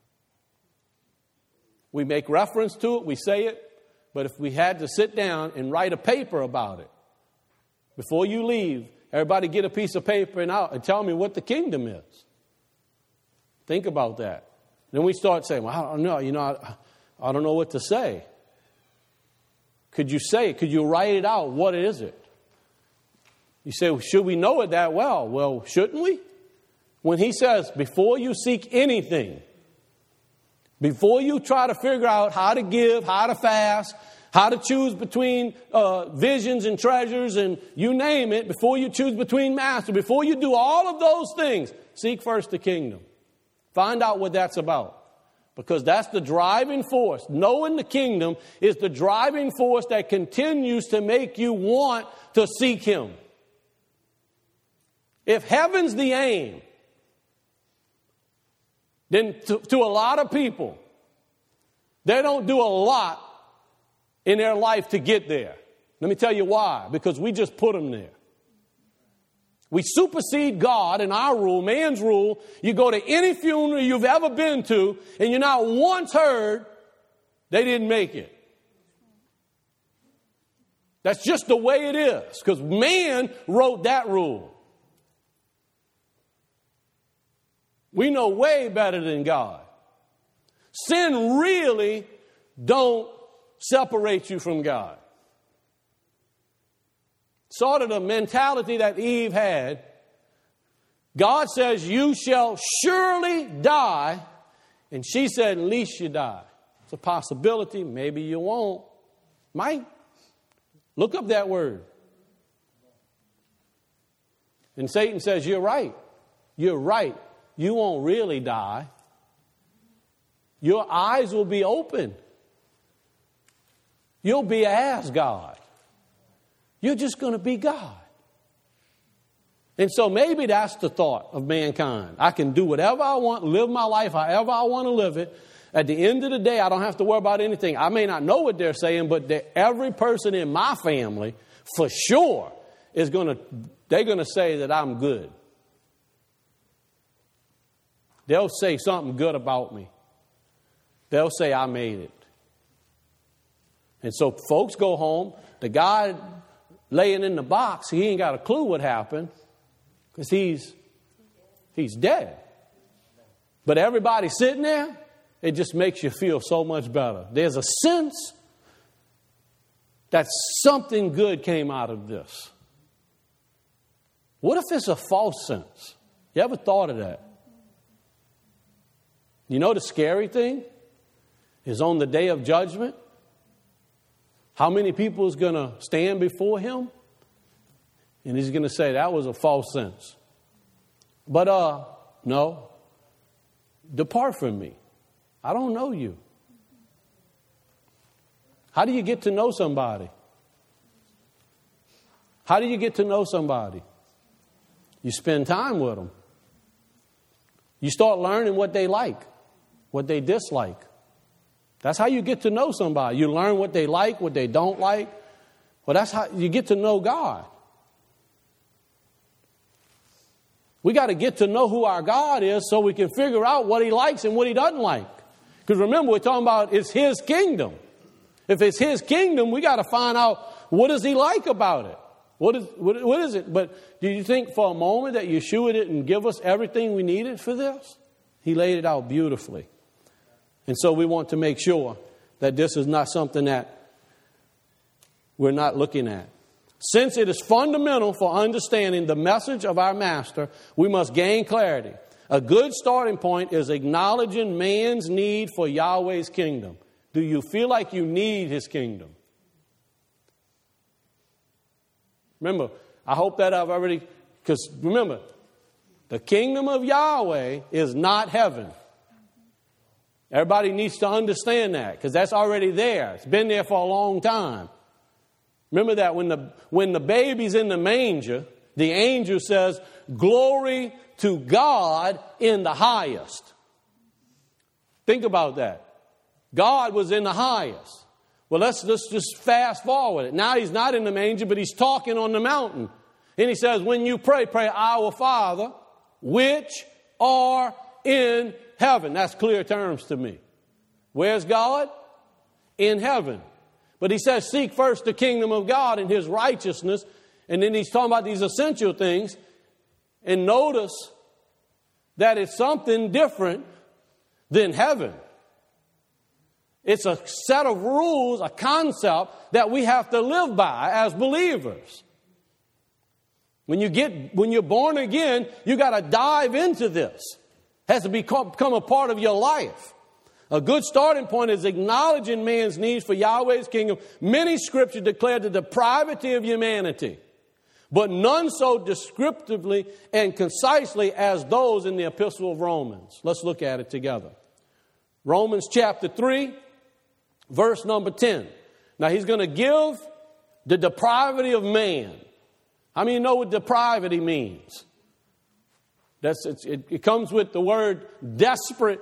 We make reference to it, we say it, but if we had to sit down and write a paper about it, before you leave, everybody get a piece of paper and out and tell me what the kingdom is. Think about that. Then we start saying, well, I don't know, you know, I, I don't know what to say. Could you say it? Could you write it out? What is it? You say, well, should we know it that well? Well, shouldn't we? When he says, before you seek anything, before you try to figure out how to give, how to fast, how to choose between uh, visions and treasures and you name it, before you choose between masters, before you do all of those things, seek first the kingdom. Find out what that's about. Because that's the driving force. Knowing the kingdom is the driving force that continues to make you want to seek Him. If heaven's the aim, then to, to a lot of people, they don't do a lot in their life to get there. Let me tell you why. Because we just put them there. We supersede God and our rule, man's rule. You go to any funeral you've ever been to, and you're not once heard they didn't make it. That's just the way it is, because man wrote that rule. We know way better than God. Sin really don't separate you from God. Sort of the mentality that Eve had. God says, you shall surely die. And she said, at least you die. It's a possibility. Maybe you won't. Might. Look up that word. And Satan says, you're right. You're right. You won't really die. Your eyes will be open. You'll be as God. You're just going to be God. And so maybe that's the thought of mankind. I can do whatever I want, live my life however I want to live it. At the end of the day, I don't have to worry about anything. I may not know what they're saying, but every person in my family, for sure, is going to, they're going to say that I'm good. They'll say something good about me. They'll say I made it. And so folks go home. The guy laying in the box, he ain't got a clue what happened because he's he's dead. But everybody sitting there, it just makes you feel so much better. There's a sense that something good came out of this. What if it's a false sense? You ever thought of that? You know the scary thing is on the day of judgment, how many people is going to stand before Him? And He's going to say, that was a false sense. But, uh, no. Depart from me. I don't know you. How do you get to know somebody? How do you get to know somebody? You spend time with them. You start learning what they like, what they dislike. That's how you get to know somebody. You learn what they like, what they don't like. Well, that's how you get to know God. We got to get to know who our God is so we can figure out what He likes and what He doesn't like. Because remember, we're talking about it's His kingdom. If it's His kingdom, we got to find out what does He like about it. What is, what, what is it? But do you think for a moment that Yeshua didn't give us everything we needed for this? He laid it out beautifully. And so we want to make sure that this is not something that we're not looking at. Since it is fundamental for understanding the message of our Master, we must gain clarity. A good starting point is acknowledging man's need for Yahweh's kingdom. Do you feel like you need His kingdom? Remember, I hope that I've already, because remember, the kingdom of Yahweh is not heaven. Everybody needs to understand that, because that's already there. It's been there for a long time. Remember that when the when the baby's in the manger, the angel says, "Glory to God in the highest." Think about that. God was in the highest. Well, let's, let's just fast forward it. Now He's not in the manger, but He's talking on the mountain. And He says, when you pray, pray, "Our Father, which are in heaven." That's clear terms to me. Where's God? In heaven. But He says, seek first the kingdom of God and His righteousness. And then He's talking about these essential things. And notice that it's something different than heaven. It's a set of rules, a concept that we have to live by as believers. When you get, when you're born again, you got to dive into this. It has to become, become a part of your life. A good starting point is acknowledging man's needs for Yahweh's kingdom. Many scriptures declare the depravity of humanity, but none so descriptively and concisely as those in the Epistle of Romans. Let's look at it together. Romans chapter three, verse number ten. Now he's going to give the depravity of man. How many know what depravity means? That's, it's, it, it comes with the word desperate.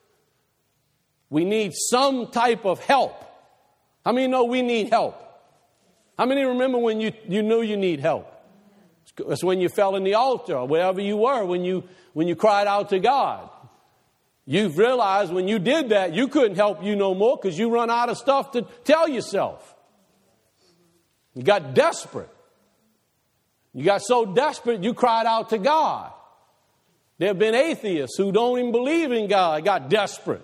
We need some type of help. How many know we need help? How many remember when you, you knew you need help? It's when you fell in the altar or wherever you were, when you, when you cried out to God. You've realized when you did that, you couldn't help you no more because you run out of stuff to tell yourself. You got desperate. You got so desperate, you cried out to God. There have been atheists who don't even believe in God, got desperate.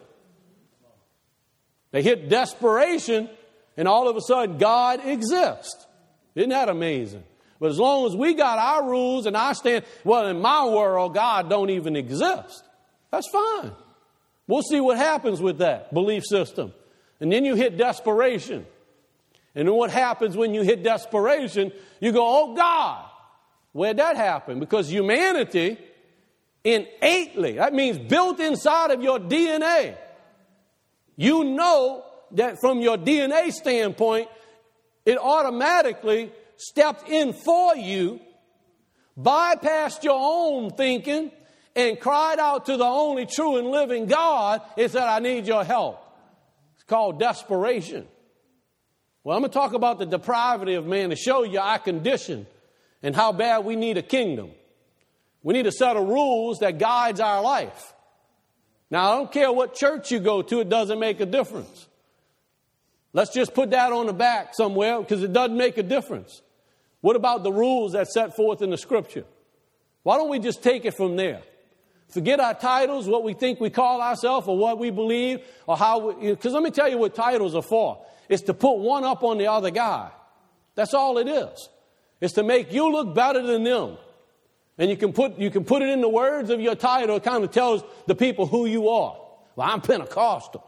They hit desperation, and all of a sudden, God exists. Isn't that amazing? But as long as we got our rules and I stand, well, in my world, God don't even exist. That's fine. We'll see what happens with that belief system. And then you hit desperation. And then what happens when you hit desperation? You go, oh, God. Where'd that happen? Because humanity innately, that means built inside of your D N A. You know that from your D N A standpoint, it automatically stepped in for you, bypassed your own thinking, and cried out to the only true and living God and said, I need your help. It's called desperation. Well, I'm going to talk about the depravity of man to show you our condition and how bad we need a kingdom. We need a set of rules that guides our life. Now, I don't care what church you go to, it doesn't make a difference. Let's just put that on the back somewhere because it doesn't make a difference. What about the rules that set forth in the Scripture? Why don't we just take it from there? Forget our titles, what we think we call ourselves or what we believe or how we, because let me tell you what titles are for. It's to put one up on the other guy. That's all it is. It's to make you look better than them. And you can put you can put it in the words of your title. It kind of tells the people who you are. Well, I'm Pentecostal.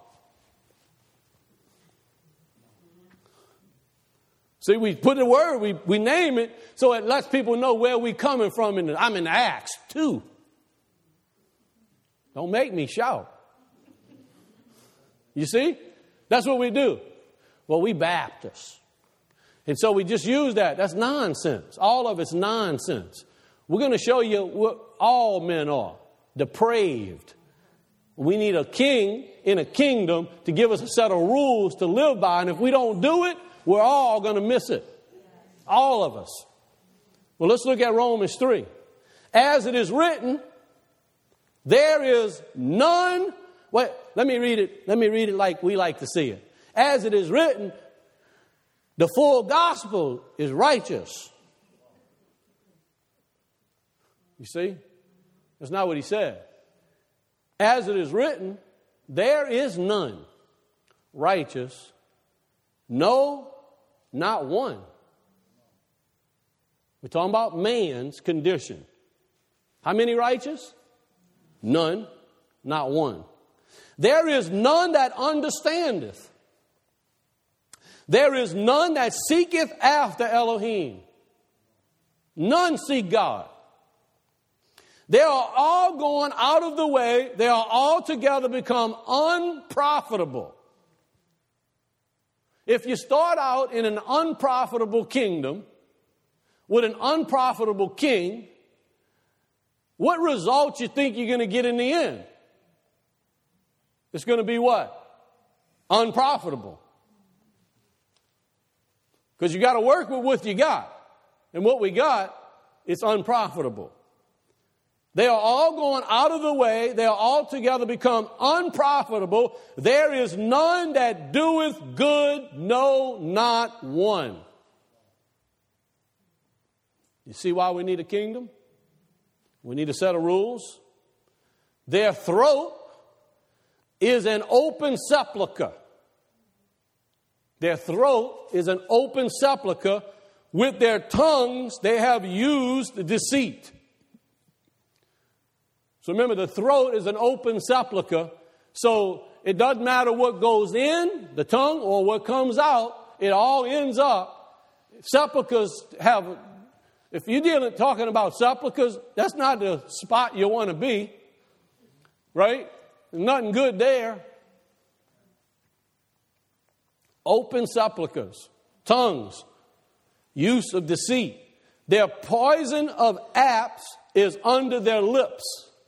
See, we put the word, we, we name it, so it lets people know where we're coming from. And I'm in Acts two. Don't make me shout. You see? That's what we do. Well, we Baptists. And so we just use that. That's nonsense. All of it's nonsense. We're going to show you what all men are. Depraved. We need a king in a kingdom to give us a set of rules to live by. And if we don't do it, we're all going to miss it. All of us. Well, let's look at Romans three. As it is written, there is none. Wait, let me read it. Let me read it like we like to see it. As it is written, the full gospel is righteous. You see? That's not what he said. As it is written, there is none righteous, no, not one. We're talking about man's condition. How many righteous? None, not one. There is none that understandeth. There is none that seeketh after Elohim. None seek God. They are all going out of the way. They are all together become unprofitable. If you start out in an unprofitable kingdom with an unprofitable king, what results you think you're going to get in the end? It's going to be what? Unprofitable. Because you got to work with what you got. And what we got, it's unprofitable. They are all going out of the way. They are all together become unprofitable. There is none that doeth good, no, not one. You see why we need a kingdom? We need a set of rules. Their throat is an open sepulcher. Their throat is an open sepulcher. With their tongues, they have used deceit. So remember, the throat is an open sepulcher. So it doesn't matter what goes in the tongue or what comes out. It all ends up. Sepulchers have, if you're dealing, talking about sepulchers, that's not the spot you want to be. Right? There's nothing good there. Open sepulchres, tongues, use of deceit. Their poison of apes is under their lips.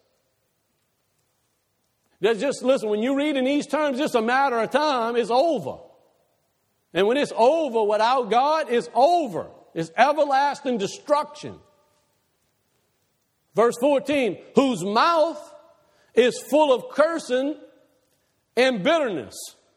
There's just, listen, when you read in these terms, just a matter of time, it's over. And when it's over without God, it's over. It's everlasting destruction. Verse fourteen, whose mouth is full of cursing and bitterness.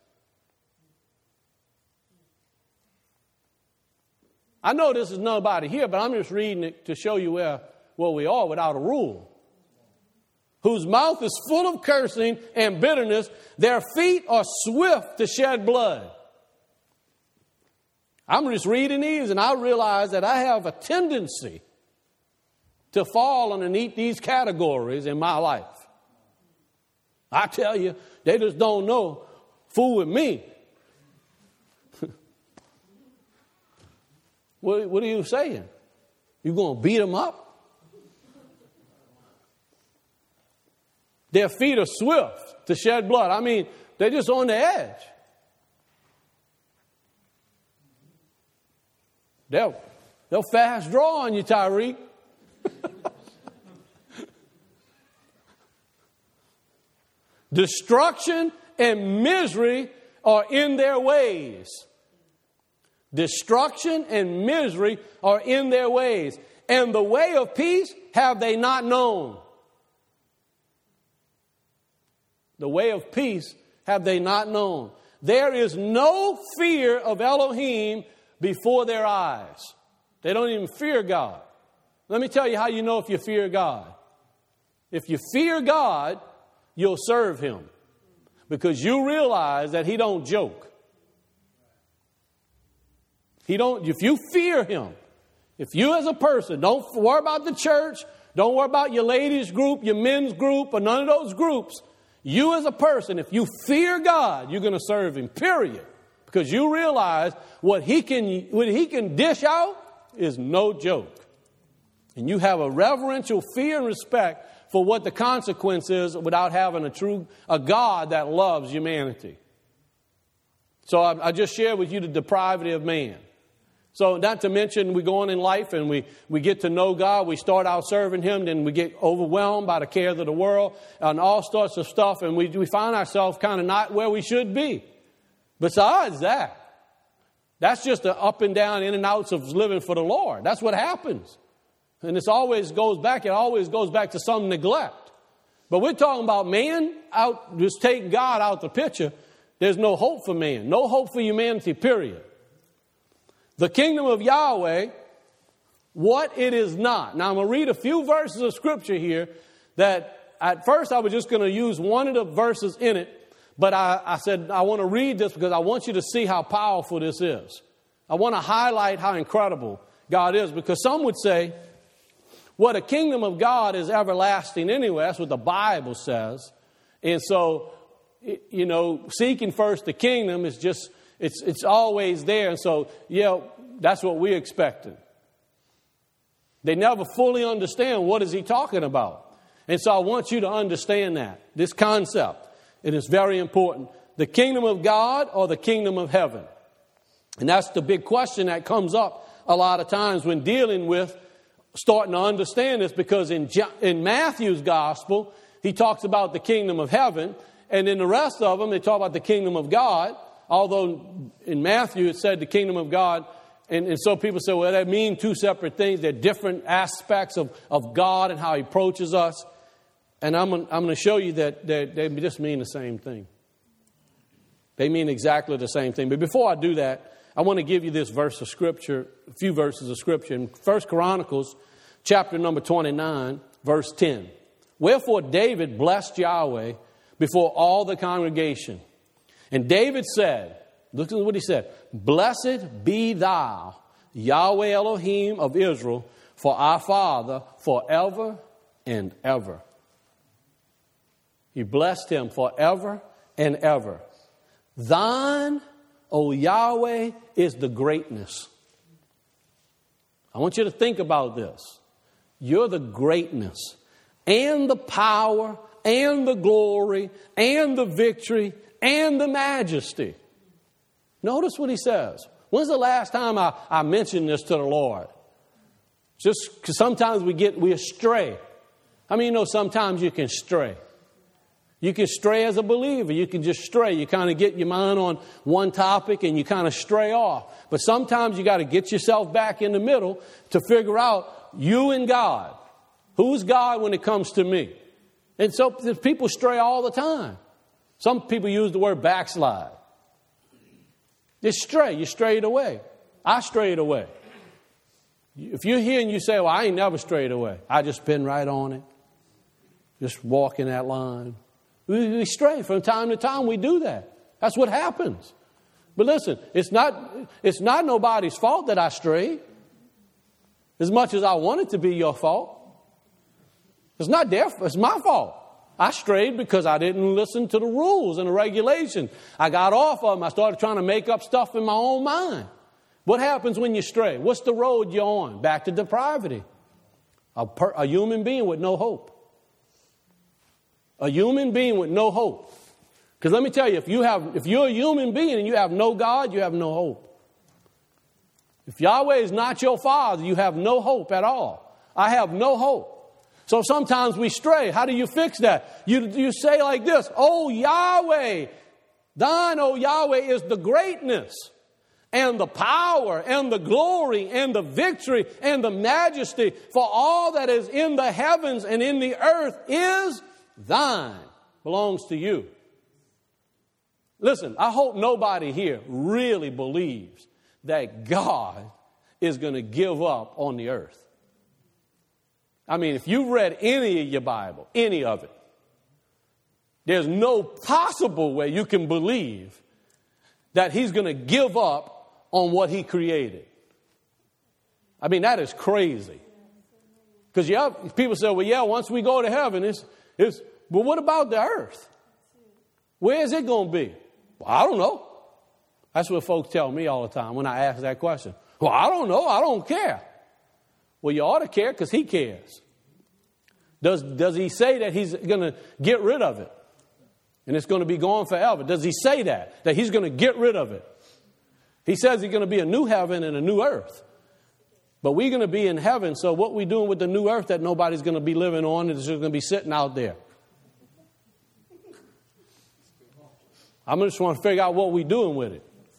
I know this is nobody here, but I'm just reading it to show you where, where we are without a rule. Whose mouth is full of cursing and bitterness. Their feet are swift to shed blood. I'm just reading these and I realize that I have a tendency to fall underneath these categories in my life. I tell you, they just don't know. Fool with me. What, what are you saying? You going to beat them up? Their feet are swift to shed blood. I mean, they're just on the edge. They'll, they'll fast draw on you, Tyreek. Destruction and misery are in their ways. Destruction and misery are in their ways. And the way of peace have they not known. The way of peace have they not known. There is no fear of Elohim before their eyes. They don't even fear God. Let me tell you how you know if you fear God. If you fear God, you'll serve Him. Because you realize that He don't joke. He don't, if you fear Him, if you as a person, don't worry about the church, don't worry about your ladies group, your men's group, or none of those groups. You as a person, if you fear God, you're going to serve Him, period. Because you realize what He can, what He can dish out is no joke. And you have a reverential fear and respect for what the consequence is without having a true, a God that loves humanity. So I, I just shared with you the depravity of man. So not to mention we go on in life and we, we get to know God. We start out serving Him. Then we get overwhelmed by the cares of the world and all sorts of stuff. And we, we find ourselves kind of not where we should be. Besides that, that's just the up and down, in and outs of living for the Lord. That's what happens. And it always goes back. It always goes back to some neglect. But we're talking about man out, just taking God out the picture. There's no hope for man. No hope for humanity, period. The kingdom of Yahweh, what it is not. Now I'm going to read a few verses of scripture here that at first I was just going to use one of the verses in it. But I, I said I want to read this because I want you to see how powerful this is. I want to highlight how incredible God is. Because some would say, Well, the kingdom of God is everlasting anyway. That's what the Bible says. And so, you know, seeking first the kingdom is just, it's it's always there. And so, yeah, that's what we're expecting. They never fully understand what is he talking about. And so I want you to understand that, this concept. It is very important. The kingdom of God or the kingdom of heaven? And that's the big question that comes up a lot of times when dealing with starting to understand this, because in, in Matthew's gospel, he talks about the kingdom of heaven, and in the rest of them, they talk about the kingdom of God, although in Matthew it said the kingdom of God, and, and so people say, well, that mean two separate things. They're different aspects of, of God and how he approaches us, and I'm, I'm going to show you that they, they just mean the same thing. They mean exactly the same thing. But before I do that, I want to give you this verse of Scripture, a few verses of Scripture. In First Chronicles, chapter number twenty-nine, verse ten. Wherefore David blessed Yahweh before all the congregation. And David said, look at what he said, Blessed be thou, Yahweh Elohim of Israel, for our Father, forever and ever. He blessed him forever and ever. Thine, O Yahweh, is the greatness. I want you to think about this. You're the greatness and the power and the glory and the victory and the majesty. Notice what he says. When's the last time I, I mentioned this to the Lord? Just because sometimes we get, we astray. I mean, you know, sometimes you can stray. You can stray as a believer. You can just stray. You kind of get your mind on one topic and you kind of stray off. But sometimes you got to get yourself back in the middle to figure out you and God. Who's God when it comes to me? And so people stray all the time. Some people use the word backslide. You stray. You strayed away. I strayed away. If you're here and you say, well, I ain't never strayed away. I just been right on it. Just walking that line. We stray from time to time. We do that. That's what happens. But listen, it's not it's not nobody's fault that I strayed. As much as I want it to be your fault. It's not their fault. It's my fault. I strayed because I didn't listen to the rules and the regulations. I got off of them. I started trying to make up stuff in my own mind. What happens when you stray? What's the road you're on? Back to depravity. A, per, a human being with no hope. A human being with no hope. Because let me tell you, if you have, if you're a human being and you have no God, you have no hope. If Yahweh is not your Father, you have no hope at all. I have no hope. So sometimes we stray. How do you fix that? You, you say like this, Oh Yahweh, thine, O Yahweh, is the greatness and the power and the glory and the victory and the majesty, for all that is in the heavens and in the earth is thine, belongs to you. Listen, I hope nobody here really believes that God is going to give up on the earth. I mean, if you've read any of your Bible, any of it, there's no possible way you can believe that he's going to give up on what he created. I mean, that is crazy. Because yeah, people say, well, yeah, once we go to heaven, it's, it's, but what about the earth? Where is it going to be? Well, I don't know. That's what folks tell me all the time when I ask that question. Well, I don't know. I don't care. Well, you ought to care because he cares. Does, does he say that he's going to get rid of it? And it's going to be gone forever. Does he say that? That he's going to get rid of it? He says he's going to be a new heaven and a new earth. But we're going to be in heaven, so what we doing with the new earth that nobody's going to be living on is just going to be sitting out there? I just want to figure out what we're doing with it.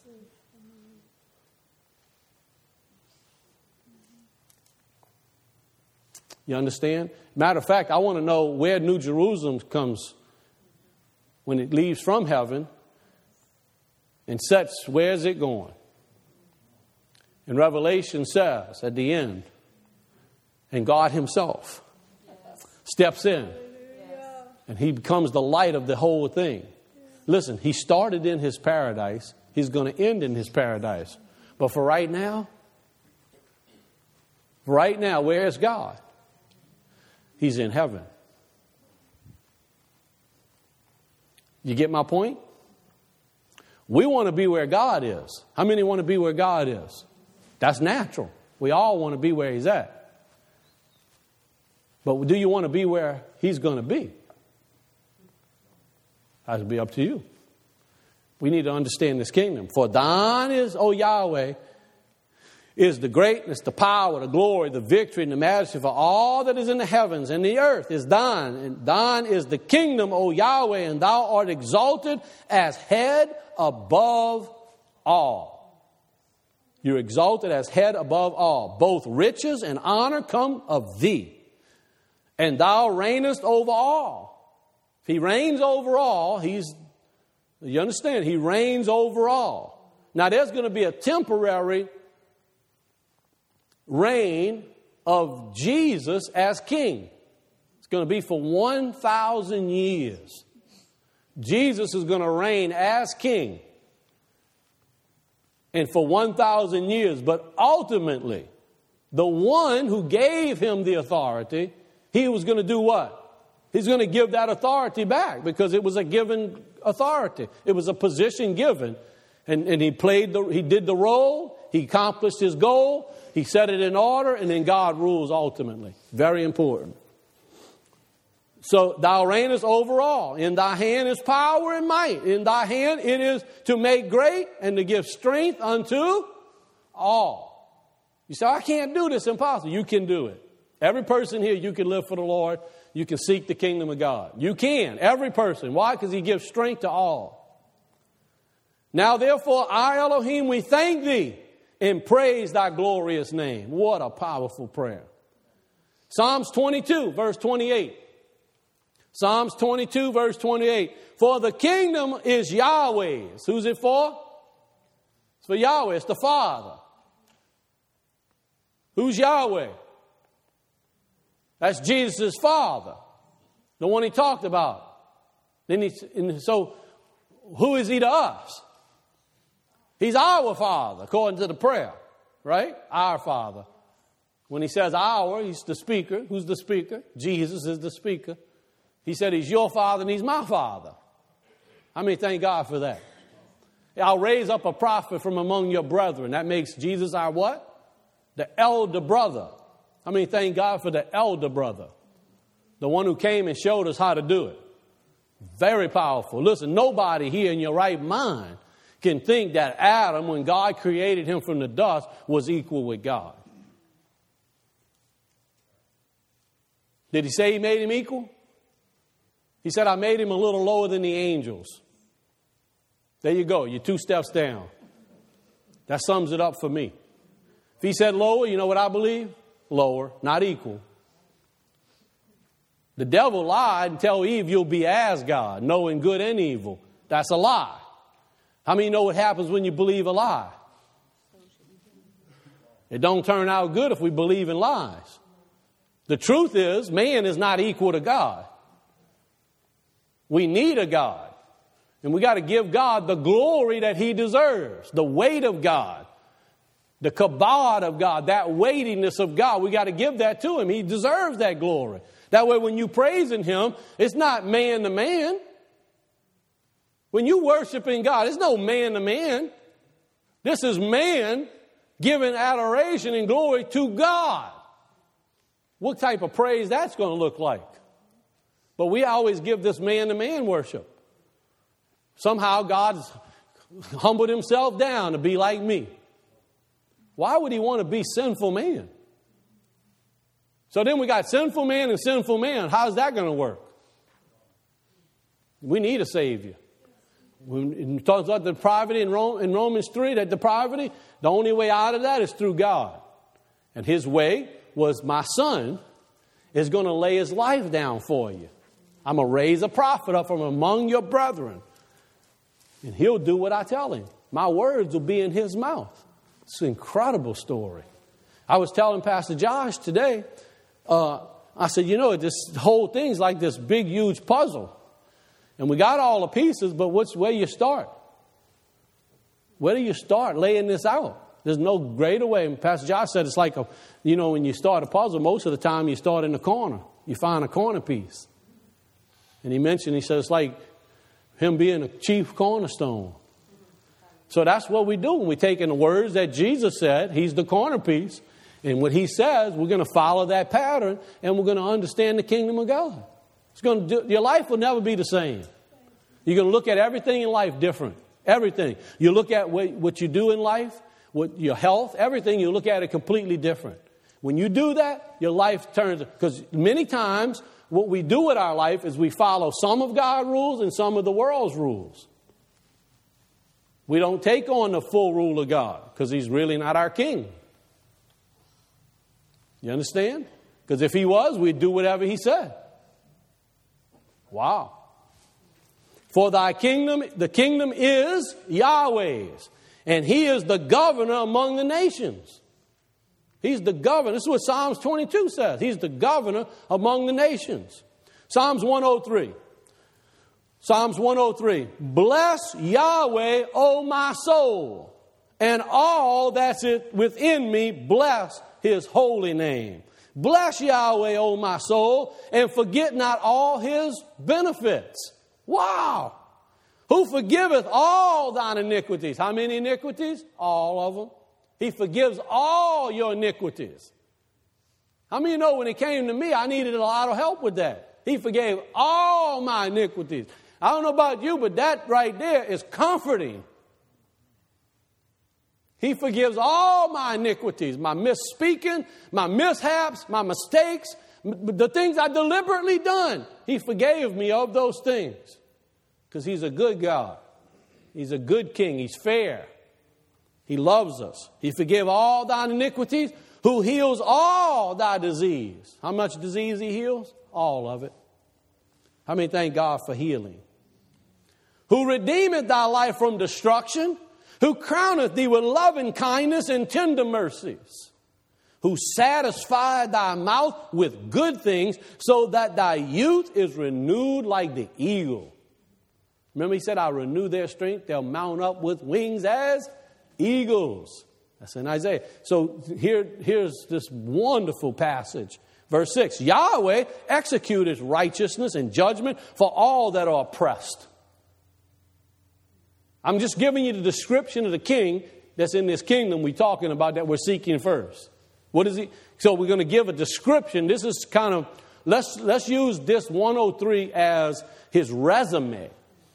You understand? Matter of fact, I want to know where New Jerusalem comes when it leaves from heaven and sets, where is it going? And Revelation says at the end, and God himself steps in and he becomes the light of the whole thing. Listen, he started in his paradise. He's going to end in his paradise. But for right now, right now, where is God? He's in heaven. You get my point? We want to be where God is. How many want to be where God is? That's natural. We all want to be where He's at. But do you want to be where He's going to be? That would be up to you. We need to understand this kingdom. For thine is, O Yahweh, is the greatness, the power, the glory, the victory, and the majesty. For all that is in the heavens and the earth is thine. And thine is the kingdom, O Yahweh, and thou art exalted as head above all. You're exalted as head above all. Both riches and honor come of thee. And thou reignest over all. If He reigns over all, He's, you understand, He reigns over all. Now there's going to be a temporary reign of Jesus as king. It's going to be for one thousand years. Jesus is going to reign as king. And for one thousand years. But ultimately, the one who gave Him the authority, He was going to do what? He's going to give that authority back because it was a given authority. It was a position given. And, and he played the, he did the role. He accomplished his goal. He set it in order, and then God rules ultimately. Very important. So thou reignest over all. In thy hand is power and might. In thy hand it is to make great and to give strength unto all. You say, I can't do this, impossible. You can do it. Every person here, you can live for the Lord. You can seek the kingdom of God. You can. Every person. Why? Because He gives strength to all. Now therefore, I, Elohim, we thank Thee and praise Thy glorious name. What a powerful prayer. Psalms twenty-two, verse twenty-eight. Psalms twenty-two, verse twenty-eight. For the kingdom is Yahweh's. Who's it for? It's for Yahweh. It's the Father. Who's Yahweh? That's Jesus' Father. The one He talked about. Then he, and so, who is He to us? He's our Father, according to the prayer, right? Our Father. When He says our, He's the speaker. Who's the speaker? Jesus is the speaker. He said He's your Father and He's my Father. How many thank God for that? I'll raise up a prophet from among your brethren. That makes Jesus our what? The elder brother. How many thank God for the elder brother? The one who came and showed us how to do it. Very powerful. Listen, nobody here in your right mind can think that Adam, when God created him from the dust, was equal with God. Did He say He made him equal? He said, I made him a little lower than the angels. There you go. You're two steps down. That sums it up for me. If He said lower, you know what I believe? Lower, not equal. The devil lied and tell Eve you'll be as God, knowing good and evil. That's a lie. How many know what happens when you believe a lie? It don't turn out good if we believe in lies. The truth is, man is not equal to God. We need a God. And we got to give God the glory that He deserves. The weight of God. The kabod of God. That weightiness of God. We got to give that to Him. He deserves that glory. That way when you praising Him, it's not man to man. When you worshiping God, it's no man to man. This is man giving adoration and glory to God. What type of praise that's going to look like? But we always give this man-to-man worship. Somehow God's humbled Himself down to be like me. Why would He want to be sinful man? So then we got sinful man and sinful man. How's that going to work? We need a Savior. When it talks about the depravity in Romans three, that depravity, the only way out of that is through God. And His way was, my Son is going to lay His life down for you. I'm going to raise a prophet up from among your brethren. And he'll do what I tell him. My words will be in his mouth. It's an incredible story. I was telling Pastor Josh today, uh, I said, you know, this whole thing's like this big, huge puzzle. And we got all the pieces, but what's where you start? Where do you start laying this out? There's no greater way. And Pastor Josh said it's like, a, you know, when you start a puzzle, most of the time you start in the corner. you find a corner piece. And he mentioned, he says, it's like him being a chief cornerstone. So that's what we do when we take in the words that Jesus said. He's the corner piece. And what he says, we're going to follow that pattern and we're going to understand the kingdom of God. It's going to do, your life will never be the same. You're going to look at everything in life different. Everything. You look at what, what you do in life, what your health, everything, you look at it completely different. When you do that, your life turns, because many times what we do with our life is we follow some of God's rules and some of the world's rules. We don't take on the full rule of God because he's really not our king. You understand? Because if he was, we'd do whatever he said. Wow. For thy kingdom, the kingdom is Yahweh's, and he is the governor among the nations. He's the governor. This is what Psalms twenty-two says. He's the governor among the nations. Psalms one oh three. Psalms one oh three. Bless Yahweh, O my soul, and all that's it within me, bless his holy name. Bless Yahweh, O my soul, and forget not all his benefits. Wow. Who forgiveth all thine iniquities. How many iniquities? All of them. He forgives all your iniquities. How many of you know when it came to me, I needed a lot of help with that. He forgave all my iniquities. I don't know about you, but that right there is comforting. He forgives all my iniquities, my misspeaking, my mishaps, my mistakes, the things I deliberately done. He forgave me of those things because he's a good God. He's a good king. He's fair. He loves us. He forgives all thine iniquities, who heals all thy disease. How much disease he heals? All of it. How many thank God for healing? Who redeemeth thy life from destruction, who crowneth thee with loving kindness and tender mercies, who satisfied thy mouth with good things, so that thy youth is renewed like the eagle. Remember he said, I'll renew their strength. They'll mount up with wings as eagles. That's in Isaiah. So here, here's this wonderful passage. Verse six, Yahweh executeth righteousness and judgment for all that are oppressed. I'm just giving you the description of the king that's in this kingdom we're talking about that we're seeking first. What is he? So we're going to give a description. This is kind of, let's, let's use this one oh three as his resume.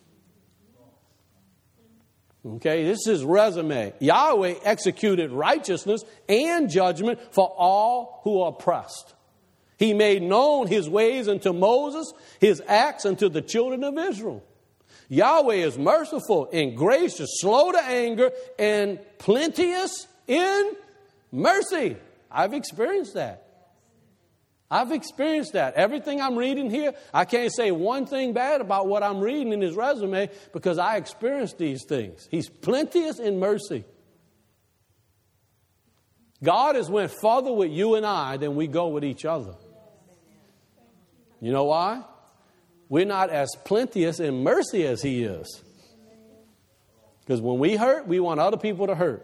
Okay, this is his resume. Yahweh executed righteousness and judgment for all who are oppressed. He made known his ways unto Moses, his acts unto the children of Israel. Yahweh is merciful and gracious, slow to anger, and plenteous in mercy. I've experienced that. I've experienced that. Everything I'm reading here, I can't say one thing bad about what I'm reading in his resume because I experienced these things. He's plenteous in mercy. God has went further with you and I than we go with each other. You know why? We're not as plenteous in mercy as he is. Because when we hurt, we want other people to hurt.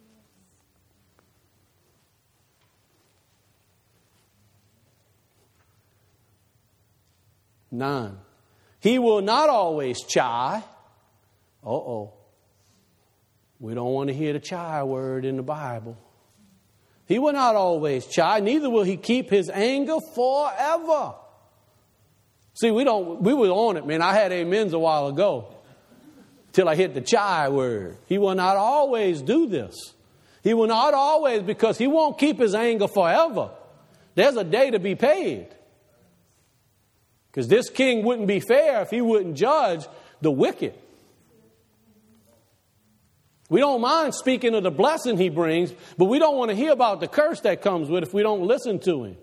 Nine. He will not always chide. Uh-oh. We don't want to hear the chide word in the Bible. He will not always chide, neither will he keep his anger forever. See, we don't, we were on it, man. I had amens a while ago till I hit the chide word. He will not always do this. He will not always, because he won't keep his anger forever. There's a day to be paid. Because this king wouldn't be fair if he wouldn't judge the wicked. We don't mind speaking of the blessing he brings, but we don't want to hear about the curse that comes with it if we don't listen to him.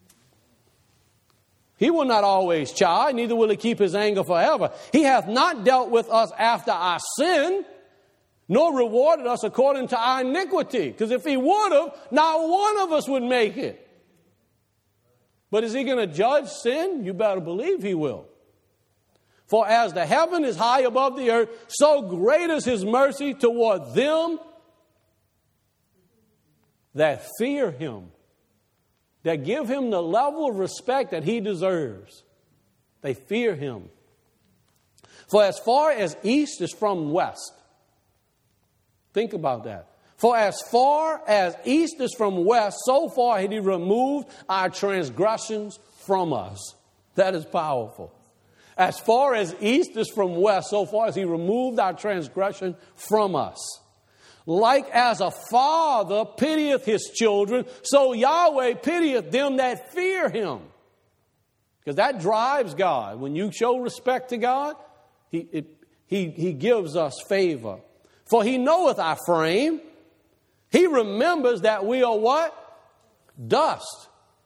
He will not always chide, neither will he keep his anger forever. He hath not dealt with us after our sin, nor rewarded us according to our iniquity. Because if he would have, not one of us would make it. But is he going to judge sin? You better believe he will. For as the heaven is high above the earth, so great is his mercy toward them that fear him. that give him the level of respect that he deserves. They fear him. For as far as east is from west. Think about that. For as far as east is from west, so far had he removed our transgressions from us. That is powerful. As far as east is from west, so far as he removed our transgression from us. Like as a father pitieth his children, so Yahweh pitieth them that fear him. Because that drives God. When you show respect to God, he, it, he, he gives us favor. For he knoweth our frame. He remembers that we are what? Dust.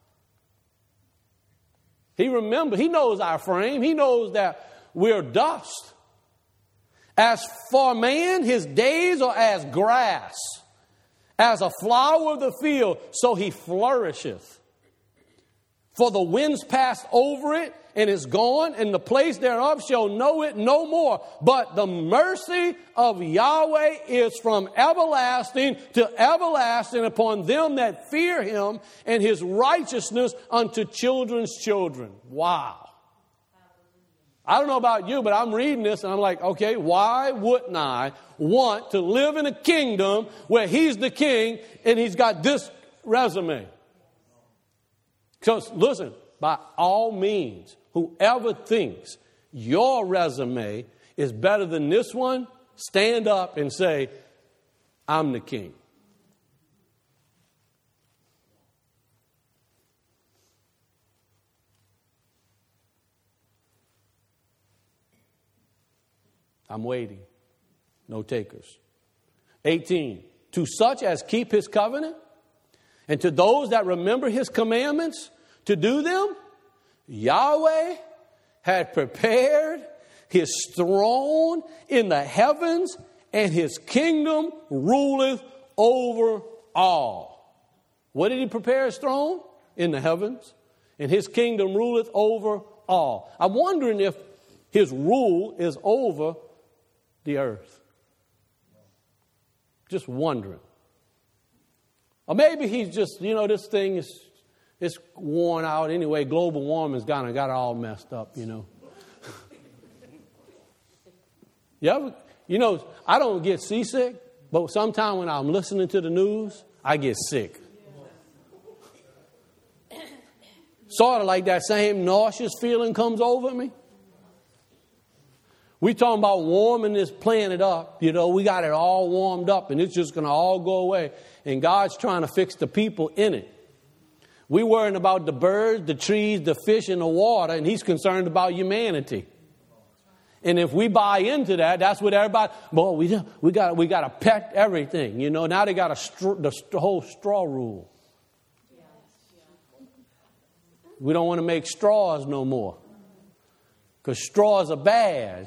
He remembers, he knows our frame. He knows that we're dust. As for man, his days are as grass, as a flower of the field, so he flourisheth. For the winds pass over it, and is gone, and the place thereof shall know it no more. But the mercy of Yahweh is from everlasting to everlasting upon them that fear him, and his righteousness unto children's children. Wow. I don't know about you, but I'm reading this and I'm like, okay, why wouldn't I want to live in a kingdom where he's the king and he's got this resume? Because listen, by all means, whoever thinks your resume is better than this one, stand up and say, I'm the king. I'm waiting. No takers. eighteen. To such as keep his covenant, and to those that remember his commandments to do them, Yahweh had prepared his throne in the heavens, and his kingdom ruleth over all. What did he prepare his throne? In the heavens. And his kingdom ruleth over all. I'm wondering if his rule is over the earth. Just wondering. Or maybe he's just, you know, this thing is it's worn out anyway. Global warming's kind of got it all messed up, you know. you, ever, you know, I don't get seasick, but sometimes when I'm listening to the news, I get sick. Sort of like that same nauseous feeling comes over me. We talking about warming this planet up. You know, we got it all warmed up and it's just going to all go away. And God's trying to fix the people in it. We worrying about the birds, the trees, the fish, and the water, and he's concerned about humanity. And if we buy into that, that's what everybody, boy, we, we got we got to pet everything. You know, now they got a str- the, the whole straw rule. We don't want to make straws no more. Because straws are bad.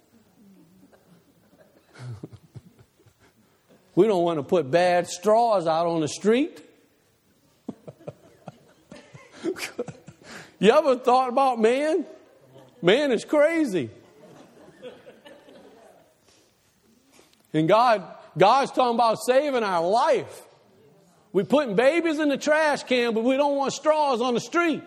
We don't want to put bad straws out on the street. You ever thought about man? Man is crazy. And God, God's talking about saving our life. We're putting babies in the trash can, but we don't want straws on the street.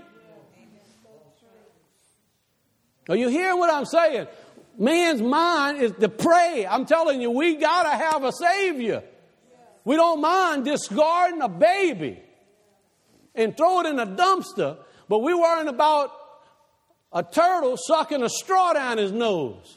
Are you hearing what I'm saying? Man's mind is to pray. I'm telling you, we got to have a Savior. We don't mind discarding a baby and throw it in a dumpster, but we're worrying about a turtle sucking a straw down his nose.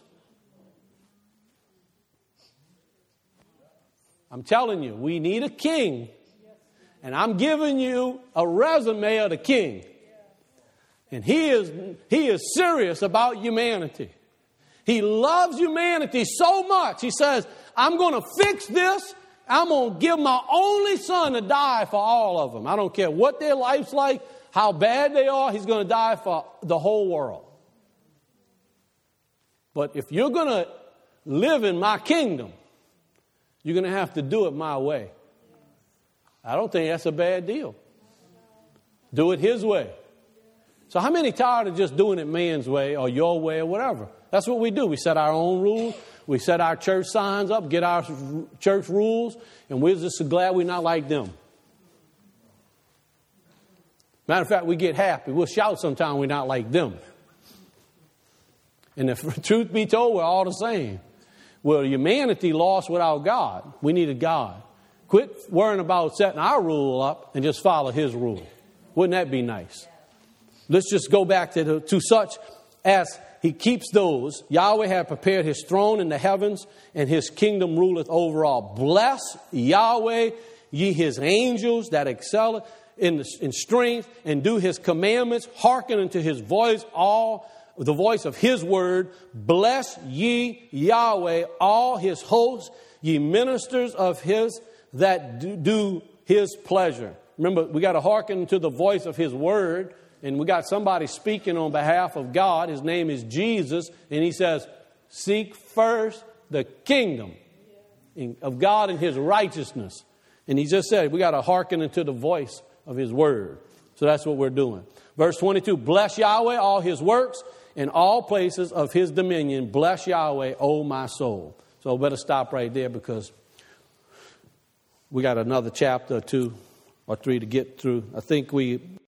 I'm telling you, we need a king. And I'm giving you a resume of the king. And he is, he is serious about humanity. He loves humanity so much. He says, I'm going to fix this. I'm going to give my only son to die for all of them. I don't care what their life's like, how bad they are. He's going to die for the whole world. But if you're going to live in my kingdom, you're going to have to do it my way. I don't think that's a bad deal. Do it his way. So how many tired of just doing it man's way or your way or whatever? That's what we do. We set our own rules. We set our church signs up, get our church rules, and we're just so glad we're not like them. Matter of fact, we get happy. We'll shout sometimes we're not like them. And if truth be told, we're all the same. Well, humanity lost without God. We needed God. Quit worrying about setting our rule up and just follow His rule. Wouldn't that be nice? Let's just go back to, the, to such as He keeps those. Yahweh hath prepared His throne in the heavens, and His kingdom ruleth over all. Bless Yahweh, ye His angels that excel in, the, in strength, and do His commandments. Hearken unto His voice, all the voice of His word. Bless ye Yahweh, all His hosts, ye ministers of His that do, do His pleasure. Remember, we got to hearken to the voice of His word. And we got somebody speaking on behalf of God. His name is Jesus. And He says, seek first the kingdom of God and His righteousness. And He just said, we got to hearken into the voice of His word. So that's what we're doing. Verse twenty-two, bless Yahweh, all His works, in all places of His dominion. Bless Yahweh, O my soul. So I better stop right there because we got another chapter or two or three to get through. I think we...